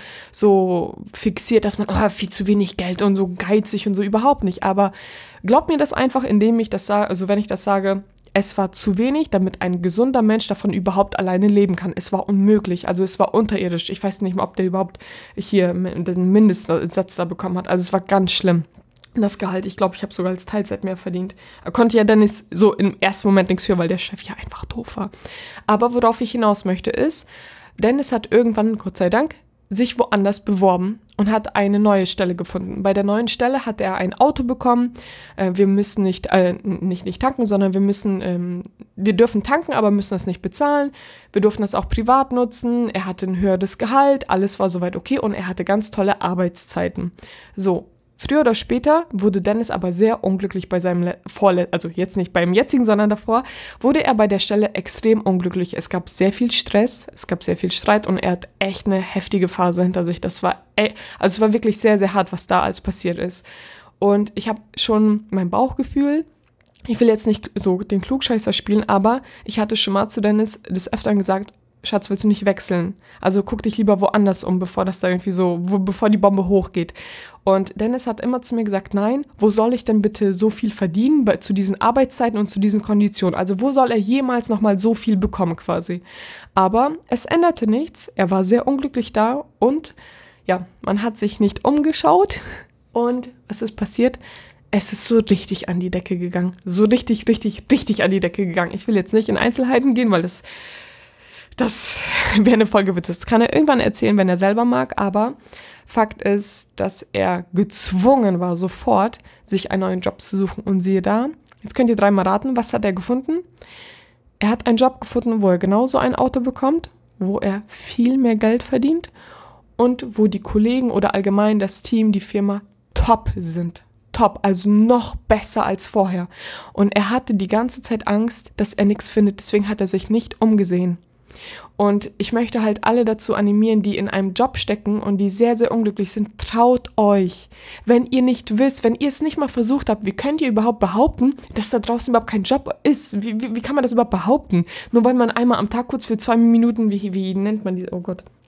fixiert, dass man viel zu wenig Geld und so geizig und so überhaupt nicht. Aber glaubt mir das einfach, indem ich das sage, also wenn ich das sage, es war zu wenig, damit ein gesunder Mensch davon überhaupt alleine leben kann. Es war unmöglich, also es war unterirdisch. Ich weiß nicht mal, ob der überhaupt hier den Mindestsatz da bekommen hat. Also es war ganz schlimm. Das Gehalt, ich glaube, ich habe sogar als Teilzeit mehr verdient. Er konnte ja Dennis so im ersten Moment nichts für, weil der Chef ja einfach doof war. Aber worauf ich hinaus möchte ist, Dennis hat irgendwann, Gott sei Dank, sich woanders beworben und hat eine neue Stelle gefunden. Bei der neuen Stelle hat er ein Auto bekommen. Wir müssen nicht tanken, sondern wir dürfen tanken, aber müssen das nicht bezahlen. Wir durften das auch privat nutzen. Er hatte ein höheres Gehalt, alles war soweit okay und er hatte ganz tolle Arbeitszeiten. So. Früher oder später wurde Dennis aber sehr unglücklich bei seinem also jetzt nicht beim jetzigen, sondern davor, wurde er bei der Stelle extrem unglücklich. Es gab sehr viel Stress, es gab sehr viel Streit und er hat echt eine heftige Phase hinter sich. Es war wirklich sehr, sehr hart, was da alles passiert ist. Und ich habe schon mein Bauchgefühl, ich will jetzt nicht so den Klugscheißer spielen, aber ich hatte schon mal zu Dennis des Öfteren gesagt, Schatz, willst du nicht wechseln? Also guck dich lieber woanders um, bevor das da irgendwie bevor die Bombe hochgeht. Und Dennis hat immer zu mir gesagt, nein, wo soll ich denn bitte so viel verdienen zu diesen Arbeitszeiten und zu diesen Konditionen? Also wo soll er jemals nochmal so viel bekommen quasi? Aber es änderte nichts, er war sehr unglücklich da und ja, man hat sich nicht umgeschaut und was ist passiert? Es ist so richtig an die Decke gegangen, so richtig, richtig, richtig an die Decke gegangen. Ich will jetzt nicht in Einzelheiten gehen, weil das wäre eine Folge, das kann er irgendwann erzählen, wenn er selber mag, aber Fakt ist, dass er gezwungen war, sofort sich einen neuen Job zu suchen und siehe da, jetzt könnt ihr dreimal raten, was hat er gefunden? Er hat einen Job gefunden, wo er genauso ein Auto bekommt, wo er viel mehr Geld verdient und wo die Kollegen oder allgemein das Team, die Firma top sind. Top, also noch besser als vorher. Und er hatte die ganze Zeit Angst, dass er nichts findet, deswegen hat er sich nicht umgesehen. Und ich möchte halt alle dazu animieren, die in einem Job stecken und die sehr, sehr unglücklich sind, traut euch. Wenn ihr nicht wisst, wenn ihr es nicht mal versucht habt, wie könnt ihr überhaupt behaupten, dass da draußen überhaupt kein Job ist? Wie kann man das überhaupt behaupten? Nur weil man einmal am Tag kurz für 2 Minuten, wie nennt man die, oh Gott,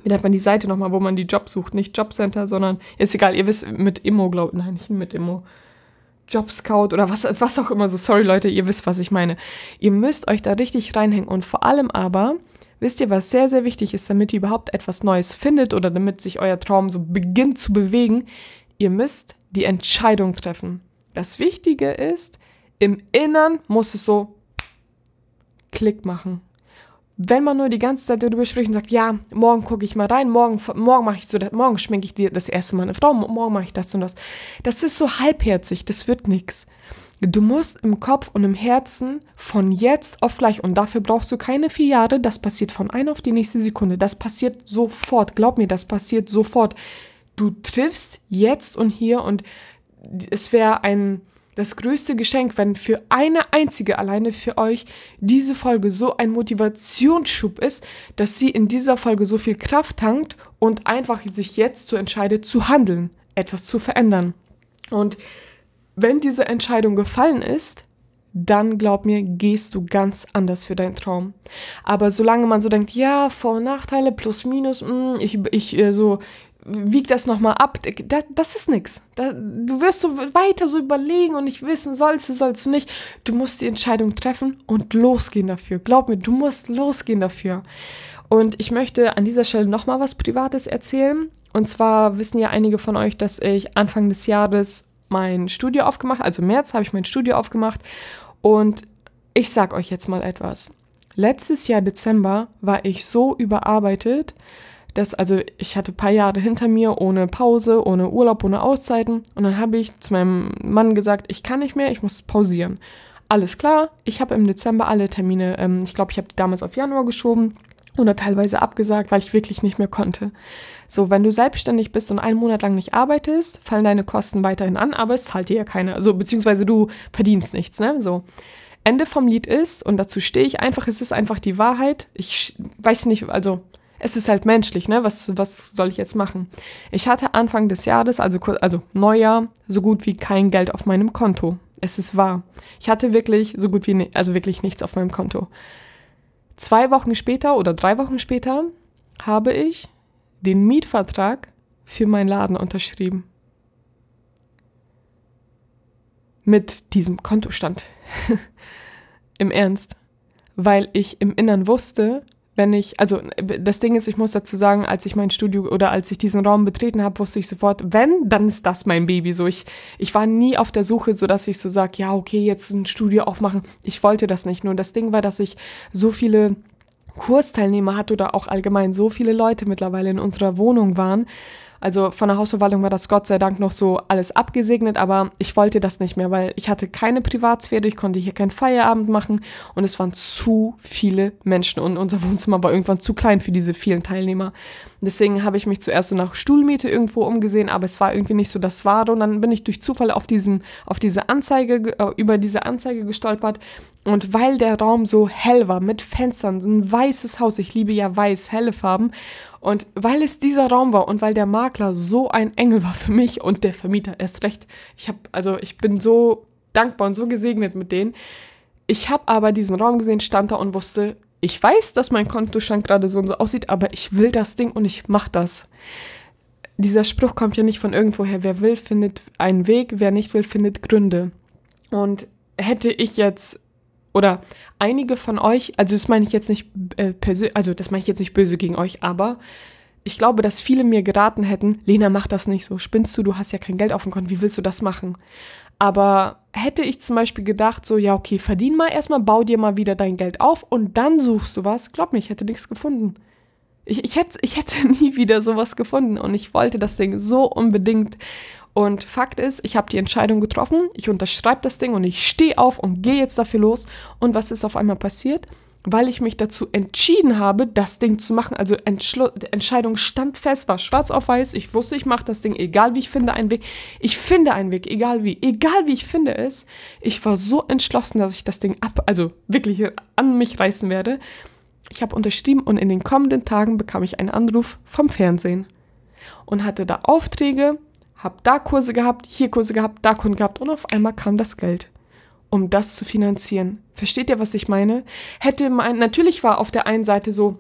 wie nennt man die Seite nochmal, wo man die Jobs sucht, nicht Jobcenter, sondern, ist egal, ihr wisst, mit Immo, nein, nicht mit Immo, Jobscout oder was auch immer so, sorry Leute, ihr wisst, was ich meine. Ihr müsst euch da richtig reinhängen und vor allem aber, wisst ihr, was sehr, sehr wichtig ist, damit ihr überhaupt etwas Neues findet oder damit sich euer Traum so beginnt zu bewegen, ihr müsst die Entscheidung treffen. Das Wichtige ist, im Innern muss es so Klick machen. Wenn man nur die ganze Zeit darüber spricht und sagt, ja, morgen gucke ich mal rein, morgen mache ich so, morgen schminke ich dir das erste Mal eine Frau, morgen mache ich das und das. Das ist so halbherzig, das wird nichts. Du musst im Kopf und im Herzen von jetzt auf gleich, und dafür brauchst du keine 4 Jahre, das passiert von einer auf die nächste Sekunde, das passiert sofort, glaub mir, das passiert sofort. Du triffst jetzt und hier und es wäre das größte Geschenk, wenn für eine einzige alleine für euch diese Folge so ein Motivationsschub ist, dass sie in dieser Folge so viel Kraft tankt und einfach sich jetzt so entscheidet zu handeln, etwas zu verändern. Und wenn diese Entscheidung gefallen ist, dann glaub mir, gehst du ganz anders für deinen Traum. Aber solange man so denkt, ja, Vor- und Nachteile, plus, minus, wieg das nochmal ab, das ist nix. Du wirst so weiter so überlegen und nicht wissen, sollst du nicht. Du musst die Entscheidung treffen und losgehen dafür. Glaub mir, du musst losgehen dafür. Und ich möchte an dieser Stelle nochmal was Privates erzählen. Und zwar wissen ja einige von euch, dass ich Anfang des Jahres mein Studio aufgemacht, also im März habe ich mein Studio aufgemacht. Und ich sag euch jetzt mal etwas. Letztes Jahr Dezember war ich so überarbeitet, ich hatte ein paar Jahre hinter mir, ohne Pause, ohne Urlaub, ohne Auszeiten. Und dann habe ich zu meinem Mann gesagt, ich kann nicht mehr, ich muss pausieren. Alles klar, ich habe im Dezember alle Termine, ich glaube, ich habe die damals auf Januar geschoben oder teilweise abgesagt, weil ich wirklich nicht mehr konnte. So, wenn du selbstständig bist und einen Monat lang nicht arbeitest, fallen deine Kosten weiterhin an, aber es zahlt dir ja keiner. Also, beziehungsweise du verdienst nichts, ne? So. Ende vom Lied ist, und dazu stehe ich einfach, es ist einfach die Wahrheit. Ich weiß nicht, also es ist halt menschlich, ne? Was soll ich jetzt machen? Ich hatte Anfang des Jahres, also Neujahr, so gut wie kein Geld auf meinem Konto. Es ist wahr. Ich hatte wirklich so gut wie, wirklich nichts auf meinem Konto. 2 Wochen später oder 3 Wochen später habe ich den Mietvertrag für meinen Laden unterschrieben. Mit diesem Kontostand. Im Ernst. Weil ich im Innern wusste, das Ding ist, ich muss dazu sagen, als ich mein Studio oder als ich diesen Raum betreten habe, wusste ich sofort, dann ist das mein Baby. So, ich war nie auf der Suche, so dass ich so sage, ja, okay, jetzt ein Studio aufmachen. Ich wollte das nicht. Nur das Ding war, dass ich so viele Kursteilnehmer hatte oder auch allgemein so viele Leute mittlerweile in unserer Wohnung waren. Also von der Hausverwaltung war das Gott sei Dank noch so alles abgesegnet, aber ich wollte das nicht mehr, weil ich hatte keine Privatsphäre, ich konnte hier keinen Feierabend machen und es waren zu viele Menschen und unser Wohnzimmer war irgendwann zu klein für diese vielen Teilnehmer. Deswegen habe ich mich zuerst so nach Stuhlmiete irgendwo umgesehen, aber es war irgendwie nicht so das Wahre und dann bin ich durch Zufall über diese Anzeige gestolpert. Und weil der Raum so hell war, mit Fenstern, so ein weißes Haus, ich liebe ja weiß, helle Farben, und weil es dieser Raum war und weil der Makler so ein Engel war für mich und der Vermieter erst recht, ich bin so dankbar und so gesegnet mit denen. Ich habe aber diesen Raum gesehen, stand da und wusste, ich weiß, dass mein Kontostand gerade so und so aussieht, aber ich will das Ding und ich mache das. Dieser Spruch kommt ja nicht von irgendwoher. Wer will, findet einen Weg, wer nicht will, findet Gründe. Und hätte ich jetzt oder einige von euch, also das meine ich jetzt nicht böse gegen euch, aber ich glaube, dass viele mir geraten hätten, Lena, mach das nicht so, spinnst du hast ja kein Geld auf dem Konto, wie willst du das machen? Aber hätte ich zum Beispiel gedacht, so, ja okay, verdien mal erstmal, bau dir mal wieder dein Geld auf und dann suchst du was, glaub mir, ich hätte nichts gefunden. Ich hätte nie wieder sowas gefunden und ich wollte das Ding so unbedingt. Und Fakt ist, ich habe die Entscheidung getroffen, ich unterschreibe das Ding und ich stehe auf und gehe jetzt dafür los. Und was ist auf einmal passiert? Weil ich mich dazu entschieden habe, das Ding zu machen. Also die Entscheidung stand fest, war schwarz auf weiß. Ich wusste, ich mache das Ding, egal wie ich finde einen Weg. Ich finde einen Weg, egal wie ich finde es. Ich war so entschlossen, dass ich das Ding wirklich an mich reißen werde. Ich habe unterschrieben und in den kommenden Tagen bekam ich einen Anruf vom Fernsehen und hatte da Aufträge, habe da Kurse gehabt, hier Kurse gehabt, da Kunden gehabt und auf einmal kam das Geld, um das zu finanzieren. Versteht ihr, was ich meine? Natürlich war auf der einen Seite so,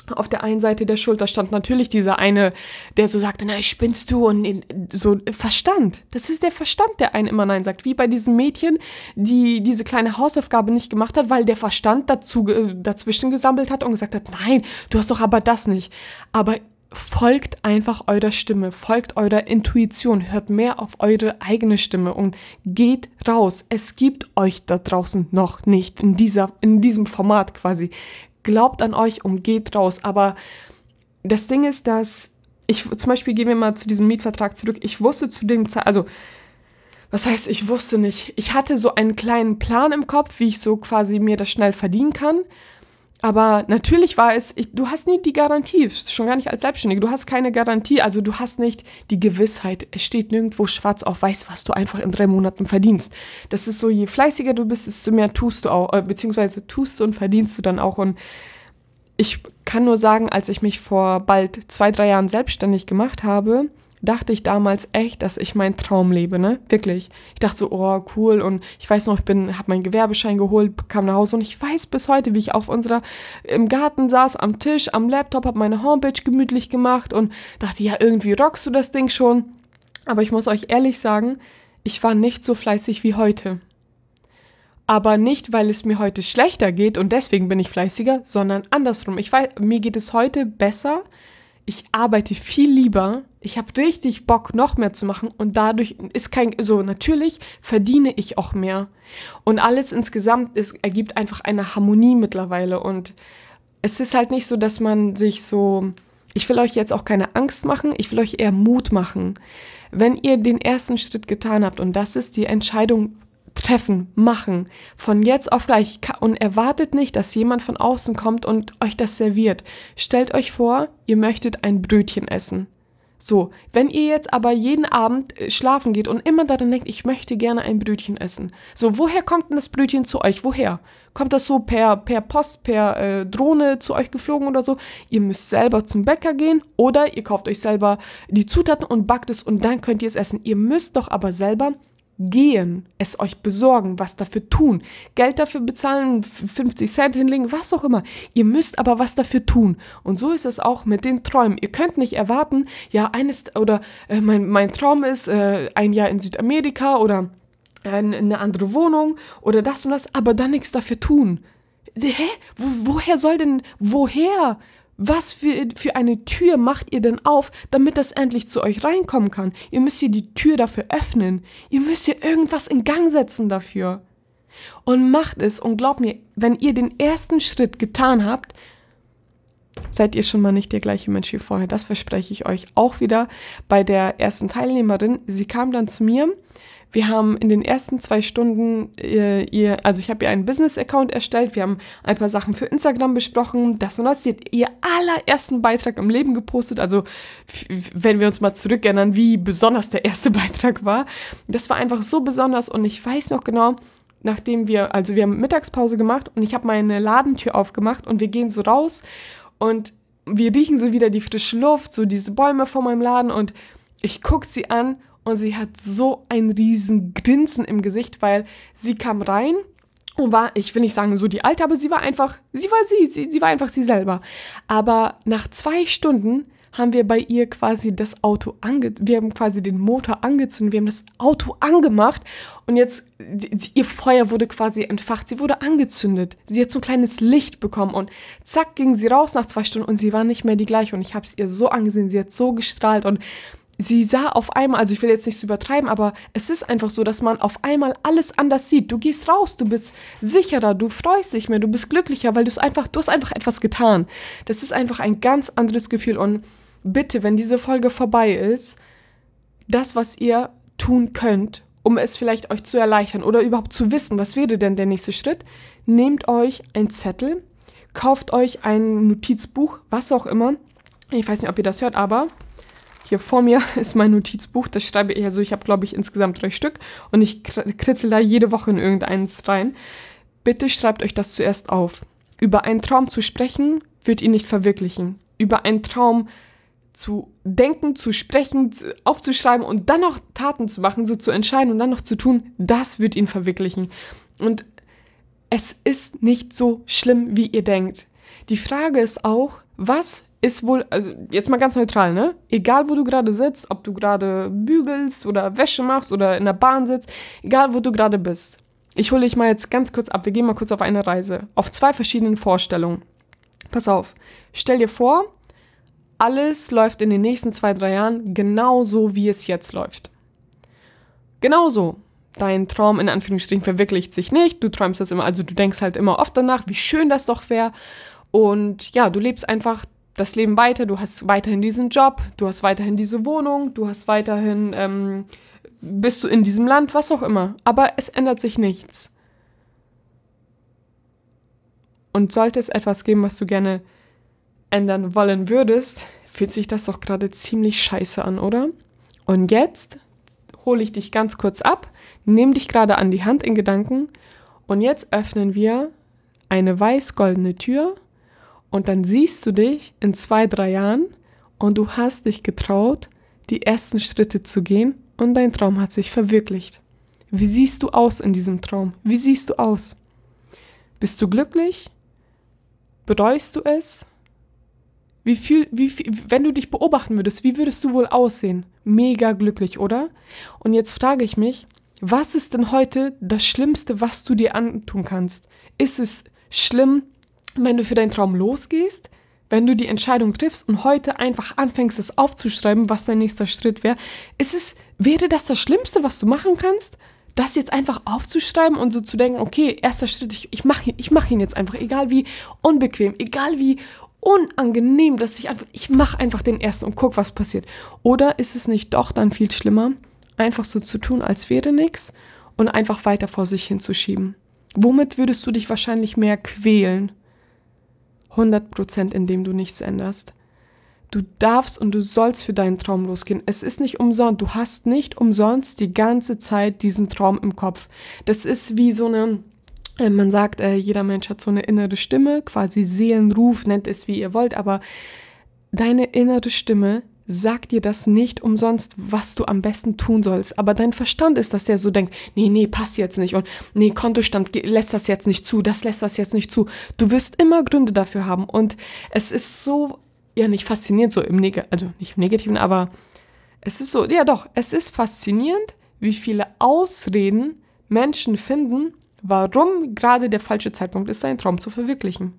Auf der einen Seite der Schulter stand natürlich dieser eine, der so sagte, nein, spinnst du? Und so Verstand. Das ist der Verstand, der einen immer Nein sagt. Wie bei diesem Mädchen, die diese kleine Hausaufgabe nicht gemacht hat, weil der Verstand dazwischen gesammelt hat und gesagt hat, nein, du hast doch aber das nicht. Aber folgt einfach eurer Stimme, folgt eurer Intuition, hört mehr auf eure eigene Stimme und geht raus. Es gibt euch da draußen noch nicht in diesem Format quasi. Glaubt an euch und geht raus. Aber das Ding ist, dass zum Beispiel gehen wir mal zu diesem Mietvertrag zurück. Ich wusste zu dem Zeitpunkt, also was heißt, ich wusste nicht. Ich hatte so einen kleinen Plan im Kopf, wie ich so quasi mir das schnell verdienen kann. Aber natürlich war du hast nie die Garantie, schon gar nicht als Selbstständige, du hast keine Garantie, also du hast nicht die Gewissheit, es steht nirgendwo schwarz auf weiß, was du einfach in 3 Monaten verdienst. Das ist so, je fleißiger du bist, desto mehr tust du auch, beziehungsweise tust du und verdienst du dann auch. Und ich kann nur sagen, als ich mich vor bald 2-3 Jahren selbstständig gemacht habe, dachte ich damals echt, dass ich meinen Traum lebe, ne? Wirklich. Ich dachte so, oh, cool. Und ich weiß noch, habe meinen Gewerbeschein geholt, kam nach Hause und ich weiß bis heute, wie ich im Garten saß, am Tisch, am Laptop, habe meine Homepage gemütlich gemacht und dachte, ja, irgendwie rockst du das Ding schon. Aber ich muss euch ehrlich sagen, ich war nicht so fleißig wie heute. Aber nicht, weil es mir heute schlechter geht und deswegen bin ich fleißiger, sondern andersrum. Ich weiß, mir geht es heute besser. Ich arbeite viel lieber, ich habe richtig Bock, noch mehr zu machen und dadurch natürlich verdiene ich auch mehr. Und alles insgesamt ergibt einfach eine Harmonie mittlerweile und es ist halt nicht so, dass man sich so, ich will euch jetzt auch keine Angst machen, ich will euch eher Mut machen. Wenn ihr den ersten Schritt getan habt und das ist die Entscheidung treffen, machen, von jetzt auf gleich und erwartet nicht, dass jemand von außen kommt und euch das serviert. Stellt euch vor, ihr möchtet ein Brötchen essen. So, wenn ihr jetzt aber jeden Abend schlafen geht und immer daran denkt, ich möchte gerne ein Brötchen essen. So, woher kommt denn das Brötchen zu euch? Woher? Kommt das so per Post, per Drohne zu euch geflogen oder so? Ihr müsst selber zum Bäcker gehen oder ihr kauft euch selber die Zutaten und backt es und dann könnt ihr es essen. Ihr müsst doch aber selber gehen, es euch besorgen, was dafür tun, Geld dafür bezahlen, 50 Cent hinlegen, was auch immer. Ihr müsst aber was dafür tun. Und so ist es auch mit den Träumen. Ihr könnt nicht erwarten, ja, mein Traum ist ein Jahr in Südamerika oder eine andere Wohnung oder das und das, aber dann nichts dafür tun. Hä? Woher? Was für eine Tür macht ihr denn auf, damit das endlich zu euch reinkommen kann? Ihr müsst hier die Tür dafür öffnen. Ihr müsst hier irgendwas in Gang setzen dafür. Und macht es und glaubt mir, wenn ihr den ersten Schritt getan habt, seid ihr schon mal nicht der gleiche Mensch wie vorher. Das verspreche ich euch auch wieder bei der ersten Teilnehmerin. Sie kam dann zu mir. Wir haben in den ersten 2 Stunden ich habe ihr einen Business-Account erstellt, wir haben ein paar Sachen für Instagram besprochen, das und das. Sie hat ihr allerersten Beitrag im Leben gepostet, also wenn wir uns mal zurückerinnern, wie besonders der erste Beitrag war. Das war einfach so besonders und ich weiß noch genau, wir haben Mittagspause gemacht und ich habe meine Ladentür aufgemacht und wir gehen so raus und wir riechen so wieder die frische Luft, so diese Bäume vor meinem Laden und ich gucke sie an. Und sie hat so ein riesen Grinsen im Gesicht, weil sie kam rein und war, ich will nicht sagen so die Alte, aber sie war einfach sie selber. Aber nach 2 Stunden haben wir bei ihr quasi wir haben quasi den Motor angezündet, wir haben das Auto angemacht und jetzt, ihr Feuer wurde quasi entfacht, sie wurde angezündet. Sie hat so ein kleines Licht bekommen und zack ging sie raus nach 2 Stunden und sie war nicht mehr die gleiche und ich habe es ihr so angesehen, sie hat so gestrahlt und sie sah auf einmal, also ich will jetzt nicht so übertreiben, aber es ist einfach so, dass man auf einmal alles anders sieht. Du gehst raus, du bist sicherer, du freust dich mehr, du bist glücklicher, weil du hast einfach etwas getan. Das ist einfach ein ganz anderes Gefühl und bitte, wenn diese Folge vorbei ist, das, was ihr tun könnt, um es vielleicht euch zu erleichtern oder überhaupt zu wissen, was wäre denn der nächste Schritt, nehmt euch einen Zettel, kauft euch ein Notizbuch, was auch immer. Ich weiß nicht, ob ihr das hört, aber hier vor mir ist mein Notizbuch, das schreibe ich, also ich habe, glaube ich, insgesamt 3 Stück und ich kritzel da jede Woche in irgendeins rein. Bitte schreibt euch das zuerst auf. Über einen Traum zu sprechen, wird ihn nicht verwirklichen. Über einen Traum zu denken, zu sprechen, aufzuschreiben und dann noch Taten zu machen, so zu entscheiden und dann noch zu tun, das wird ihn verwirklichen. Und es ist nicht so schlimm, wie ihr denkt. Die Frage ist auch, Was ist wohl, also jetzt mal ganz neutral, ne? Egal, wo du gerade sitzt, ob du gerade bügelst oder Wäsche machst oder in der Bahn sitzt, egal, wo du gerade bist. Ich hole dich mal jetzt ganz kurz ab. Wir gehen mal kurz auf eine Reise. Auf 2 verschiedenen Vorstellungen. Pass auf. Stell dir vor, alles läuft in den nächsten 2, 3 Jahren genauso, wie es jetzt läuft. Genauso. Dein Traum in Anführungsstrichen verwirklicht sich nicht. Du träumst das immer, also du denkst halt immer oft danach, wie schön das doch wäre. Und ja, du lebst einfach das Leben weiter. Du hast weiterhin diesen Job, du hast weiterhin diese Wohnung, du hast weiterhin, bist du in diesem Land, was auch immer. Aber es ändert sich nichts. Und sollte es etwas geben, was du gerne ändern wollen würdest, fühlt sich das doch gerade ziemlich scheiße an, oder? Und jetzt hole ich dich ganz kurz ab, nehme dich gerade an die Hand in Gedanken und jetzt öffnen wir eine weiß-goldene Tür und dann siehst du dich in 2, 3 Jahren und du hast dich getraut, die ersten Schritte zu gehen und dein Traum hat sich verwirklicht. Wie siehst du aus in diesem Traum? Wie siehst du aus? Bist du glücklich? Bereust du es? Wenn du dich beobachten würdest, wie würdest du wohl aussehen? Mega glücklich, oder? Und jetzt frage ich mich, was ist denn heute das Schlimmste, was du dir antun kannst? Ist es schlimm, wenn du für deinen Traum losgehst? Wenn du die Entscheidung triffst und heute einfach anfängst, es aufzuschreiben, was dein nächster Schritt wäre? Wäre das Schlimmste, was du machen kannst? Das jetzt einfach aufzuschreiben und so zu denken, okay, erster Schritt, ich mach ihn jetzt einfach, egal wie unbequem, egal wie unangenehm, ich mache einfach den ersten und guck, was passiert. Oder ist es nicht doch dann viel schlimmer, einfach so zu tun, als wäre nichts und einfach weiter vor sich hinzuschieben? Womit würdest du dich wahrscheinlich mehr quälen? 100%, indem du nichts änderst. Du darfst und du sollst für deinen Traum losgehen. Es ist nicht umsonst. Du hast nicht umsonst die ganze Zeit diesen Traum im Kopf. Das ist wie so eine, man sagt, jeder Mensch hat so eine innere Stimme, quasi Seelenruf, nennt es wie ihr wollt, aber deine innere Stimme sagt dir das nicht umsonst, was du am besten tun sollst. Aber dein Verstand ist, dass der so denkt, nee, passt jetzt nicht und nee, Kontostand lässt das jetzt nicht zu, das lässt das jetzt nicht zu. Du wirst immer Gründe dafür haben und es ist so, ja, nicht faszinierend, so also nicht im Negativen, aber es ist so, ja doch, es ist faszinierend, wie viele Ausreden Menschen finden, warum gerade der falsche Zeitpunkt ist, seinen Traum zu verwirklichen.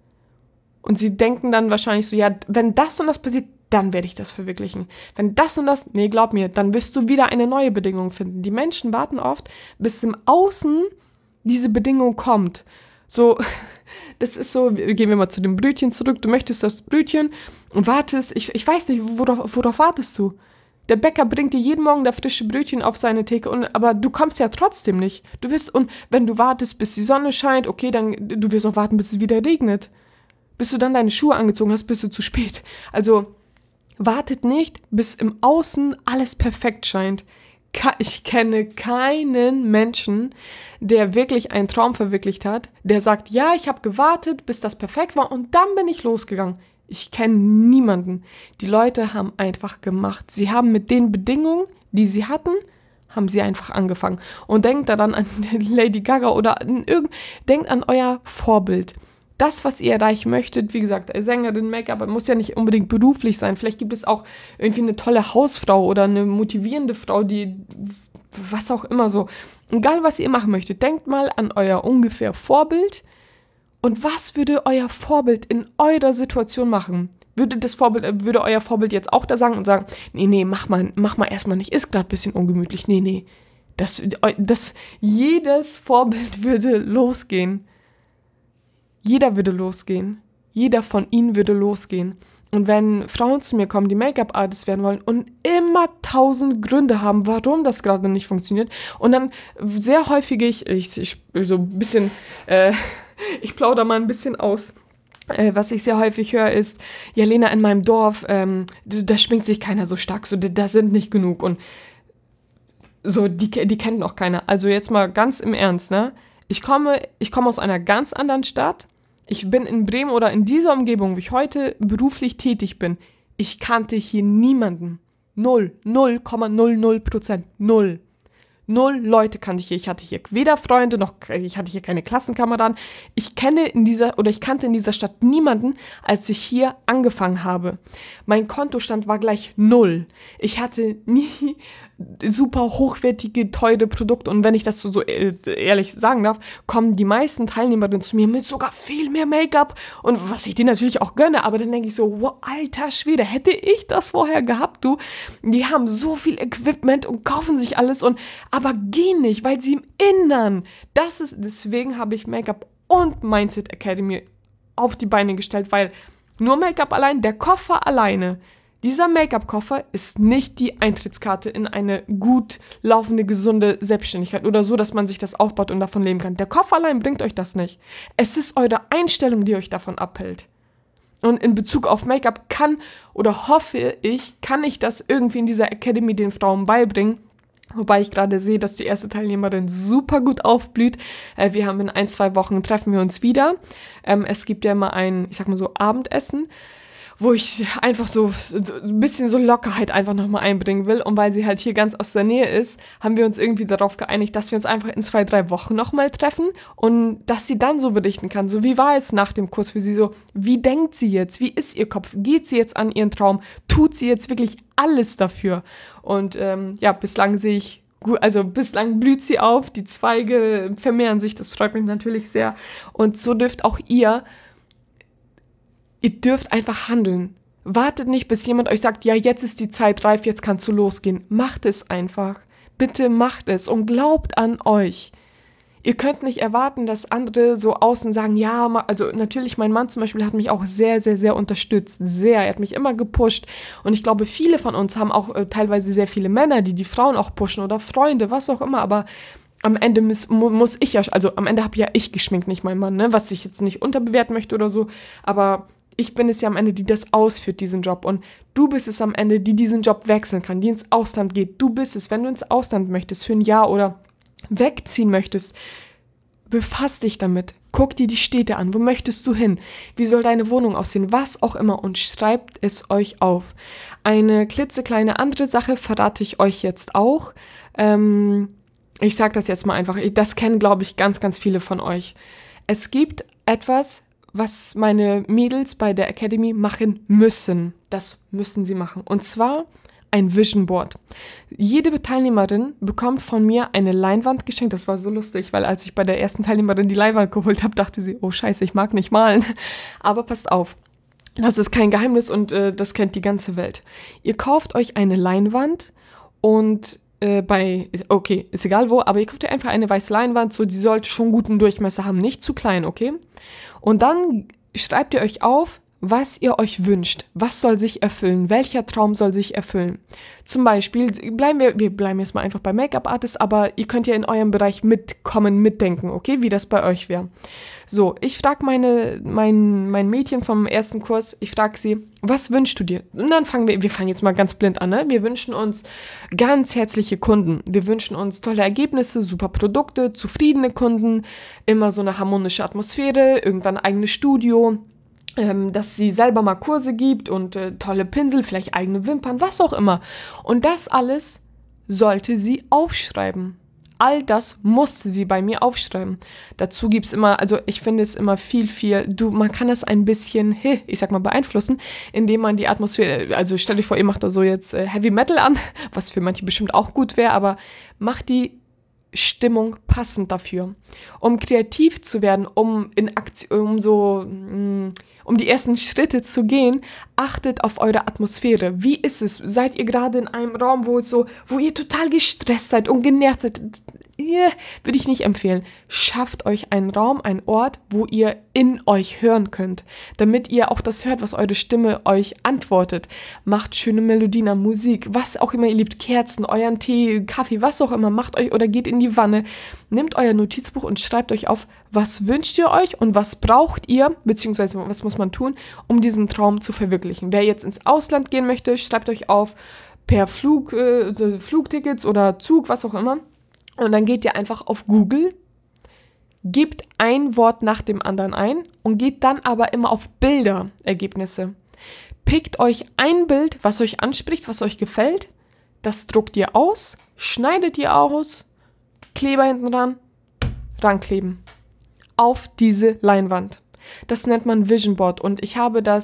Und sie denken dann wahrscheinlich so, ja, wenn das und das passiert, dann werde ich das verwirklichen. Wenn das und das, nee, glaub mir, dann wirst du wieder eine neue Bedingung finden. Die Menschen warten oft, bis im Außen diese Bedingung kommt. So, das ist so, gehen wir mal zu dem Brötchen zurück, du möchtest das Brötchen und wartest, ich weiß nicht, worauf wartest du? Der Bäcker bringt dir jeden Morgen das frische Brötchen auf seine Theke, aber du kommst ja trotzdem nicht. Und wenn du wartest, bis die Sonne scheint, okay, dann du wirst auch warten, bis es wieder regnet. Bis du dann deine Schuhe angezogen hast, bist du zu spät. Also, wartet nicht, bis im Außen alles perfekt scheint. Ich kenne keinen Menschen, der wirklich einen Traum verwirklicht hat, der sagt, ja, ich habe gewartet, bis das perfekt war und dann bin ich losgegangen. Ich kenne niemanden. Die Leute haben einfach gemacht. Sie haben mit den Bedingungen, die sie hatten, haben sie einfach angefangen. Und denkt daran an Lady Gaga oder denkt an euer Vorbild. Das, was ihr erreichen möchtet, wie gesagt, Sängerin, Make-up, muss ja nicht unbedingt beruflich sein. Vielleicht gibt es auch irgendwie eine tolle Hausfrau oder eine motivierende Frau, die, was auch immer so. Egal, was ihr machen möchtet, denkt mal an euer ungefähr Vorbild. Und was würde euer Vorbild in eurer Situation machen? Würde euer Vorbild jetzt auch da sagen und sagen, nee, mach mal erstmal nicht, ist gerade ein bisschen ungemütlich. Nee. Jedes Vorbild würde losgehen. Jeder würde losgehen. Jeder von ihnen würde losgehen. Und wenn Frauen zu mir kommen, die Make-up-Artists werden wollen und immer 1000 Gründe haben, warum das gerade nicht funktioniert und dann sehr häufig ich so ein bisschen, ich plaudere mal ein bisschen aus. Was ich sehr häufig höre ist, ja Lena, in meinem Dorf, da schwingt sich keiner so stark, so da sind nicht genug und so, die kennt noch keiner. Also jetzt mal ganz im Ernst, ne? Ich komme aus einer ganz anderen Stadt. Ich bin in Bremen oder in dieser Umgebung, wo ich heute beruflich tätig bin. Ich kannte hier niemanden. 0,00%. 0 Leute kannte ich hier. Ich hatte hier weder Freunde, noch ich hatte hier keine Klassenkameraden. Ich kannte in dieser Stadt niemanden, als ich hier angefangen habe. Mein Kontostand war gleich 0. Ich hatte nie super hochwertige, teure Produkte. Und wenn ich das so ehrlich sagen darf, kommen die meisten Teilnehmerinnen zu mir mit sogar viel mehr Make-up. Und was ich denen natürlich auch gönne. Aber dann denke ich so, wow, alter Schwede, hätte ich das vorher gehabt, du? Die haben so viel Equipment und kaufen sich alles aber gehen nicht, weil sie im Innern. Deswegen habe ich Make-up und Mindset Academy auf die Beine gestellt, weil nur Make-up allein, der Koffer alleine, dieser Make-up-Koffer ist nicht die Eintrittskarte in eine gut laufende, gesunde Selbstständigkeit oder so, dass man sich das aufbaut und davon leben kann. Der Koffer allein bringt euch das nicht. Es ist eure Einstellung, die euch davon abhält. Und in Bezug auf Make-up kann ich das irgendwie in dieser Academy den Frauen beibringen. Wobei ich gerade sehe, dass die erste Teilnehmerin super gut aufblüht. Wir haben in 1-2 Wochen treffen wir uns wieder. Es gibt ja immer ein, ich sag mal so, Abendessen, wo ich einfach so ein bisschen so Lockerheit einfach nochmal einbringen will. Und weil sie halt hier ganz aus der Nähe ist, haben wir uns irgendwie darauf geeinigt, dass wir uns einfach in 2-3 Wochen nochmal treffen und dass sie dann so berichten kann. So, wie war es nach dem Kurs für sie? So, wie denkt sie jetzt? Wie ist ihr Kopf? Geht sie jetzt an ihren Traum? Tut sie jetzt wirklich alles dafür? Und bislang sehe ich gut, also bislang blüht sie auf, die Zweige vermehren sich, das freut mich natürlich sehr. Und so dürft auch ihr dürft einfach handeln. Wartet nicht, bis jemand euch sagt, ja, jetzt ist die Zeit reif, jetzt kannst du losgehen. Macht es einfach. Bitte macht es und glaubt an euch. Ihr könnt nicht erwarten, dass andere so außen sagen, ja, also natürlich, mein Mann zum Beispiel hat mich auch sehr, sehr, sehr unterstützt. Sehr, er hat mich immer gepusht. Und ich glaube, viele von uns haben auch teilweise sehr viele Männer, die Frauen auch pushen oder Freunde, was auch immer, aber am Ende muss ich am Ende habe ja ich geschminkt, nicht mein Mann, ne? Was ich jetzt nicht unterbewerten möchte oder so, aber ich bin es ja am Ende, die das ausführt, diesen Job. Und du bist es am Ende, die diesen Job wechseln kann, die ins Ausland geht. Du bist es, wenn du ins Ausland möchtest für ein Jahr oder wegziehen möchtest, befass dich damit. Guck dir die Städte an. Wo möchtest du hin? Wie soll deine Wohnung aussehen? Was auch immer. Und schreibt es euch auf. Eine klitzekleine andere Sache verrate ich euch jetzt auch. Ich sage das jetzt mal einfach. Das kennen, glaube ich, ganz, ganz viele von euch. Es gibt etwas, was meine Mädels bei der Academy machen müssen. Das müssen sie machen. Und zwar ein Vision Board. Jede Teilnehmerin bekommt von mir eine Leinwand geschenkt. Das war so lustig, weil als ich bei der ersten Teilnehmerin die Leinwand geholt habe, dachte sie, oh Scheiße, ich mag nicht malen. Aber passt auf, das ist kein Geheimnis und das kennt die ganze Welt. Ihr kauft euch eine Leinwand und ist egal wo, aber ihr kauft ihr einfach eine weiße Leinwand, so die sollte schon guten Durchmesser haben, nicht zu klein, okay? Und dann schreibt ihr euch auf, was ihr euch wünscht. Was soll sich erfüllen? Welcher Traum soll sich erfüllen? Zum Beispiel, wir bleiben jetzt mal einfach bei Make-up-Artists, aber ihr könnt ja in eurem Bereich mitdenken, okay, wie das bei euch wäre. So, ich frage mein Mädchen vom ersten Kurs, ich frage sie, was wünschst du dir? Und dann fangen wir jetzt mal ganz blind an, ne? Wir wünschen uns ganz herzliche Kunden. Wir wünschen uns tolle Ergebnisse, super Produkte, zufriedene Kunden, immer so eine harmonische Atmosphäre, irgendwann ein eigenes Studio, dass sie selber mal Kurse gibt und tolle Pinsel, vielleicht eigene Wimpern, was auch immer. Und das alles sollte sie aufschreiben. All das musste sie bei mir aufschreiben. Dazu gibt's immer, also ich finde es immer man kann das ein bisschen, beeinflussen, indem man die Atmosphäre, also stell dir vor, ihr macht da so jetzt Heavy Metal an, was für manche bestimmt auch gut wäre, aber macht die Stimmung passend dafür. Um kreativ zu werden, um die ersten Schritte zu gehen, achtet auf eure Atmosphäre. Wie ist es? Seid ihr gerade in einem Raum, wo ihr total gestresst seid und genervt seid? Würde ich nicht empfehlen. Schafft euch einen Raum, einen Ort, wo ihr in euch hören könnt, damit ihr auch das hört, was eure Stimme euch antwortet. Macht schöne Melodien an Musik, was auch immer ihr liebt, Kerzen, euren Tee, Kaffee, was auch immer, macht euch oder geht in die Wanne, nehmt euer Notizbuch und schreibt euch auf, was wünscht ihr euch und was braucht ihr, beziehungsweise was muss man tun, um diesen Traum zu verwirklichen. Wer jetzt ins Ausland gehen möchte, schreibt euch auf per Flugtickets oder Zug, was auch immer. Und dann geht ihr einfach auf Google, gebt ein Wort nach dem anderen ein und geht dann aber immer auf Bilderergebnisse. Pickt euch ein Bild, was euch anspricht, was euch gefällt, das druckt ihr aus, schneidet ihr aus, Kleber hinten dran, rankleben. auf diese Leinwand. Das nennt man Vision Board und ich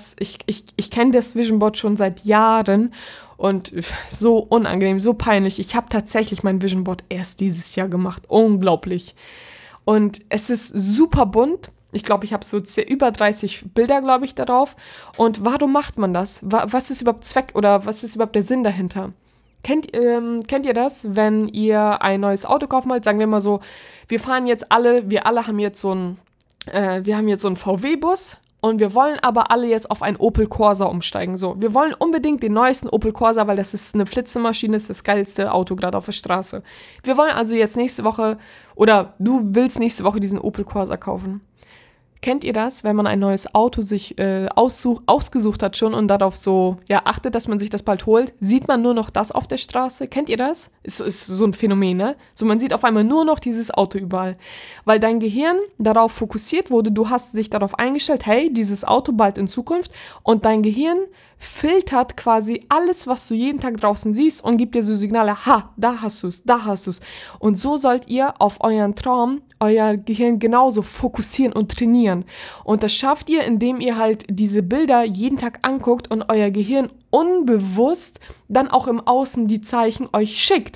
kenne das Vision Board schon seit Jahren und so unangenehm, so peinlich. Ich habe tatsächlich mein Vision Board erst dieses Jahr gemacht. Unglaublich. Und es ist super bunt. Ich glaube, ich habe so über 30 Bilder, glaube ich, darauf. Und warum macht man das? Was ist überhaupt Zweck oder was ist überhaupt der Sinn dahinter? Kennt ihr das, wenn ihr ein neues Auto kaufen wollt? Sagen wir mal so, wir alle haben jetzt wir haben jetzt so einen VW-Bus und wir wollen aber alle jetzt auf einen Opel Corsa umsteigen. So, wir wollen unbedingt den neuesten Opel Corsa, weil das ist eine Flitzemaschine, ist das geilste Auto gerade auf der Straße. Wir wollen also jetzt nächste Woche, oder du willst nächste Woche diesen Opel Corsa kaufen. Kennt ihr das, wenn man ein neues Auto sich ausgesucht hat schon und darauf so achtet, dass man sich das bald holt, sieht man nur noch das auf der Straße? Kennt ihr das? Ist so ein Phänomen, ne? So, man sieht auf einmal nur noch dieses Auto überall. Weil dein Gehirn darauf fokussiert wurde, du hast dich darauf eingestellt, hey, dieses Auto bald in Zukunft, und dein Gehirn filtert quasi alles, was du jeden Tag draußen siehst und gibt dir so Signale, da hast du's. Und so sollt ihr auf euren Traum euer Gehirn genauso fokussieren und trainieren. Und das schafft ihr, indem ihr halt diese Bilder jeden Tag anguckt und euer Gehirn unbewusst dann auch im Außen die Zeichen euch schickt.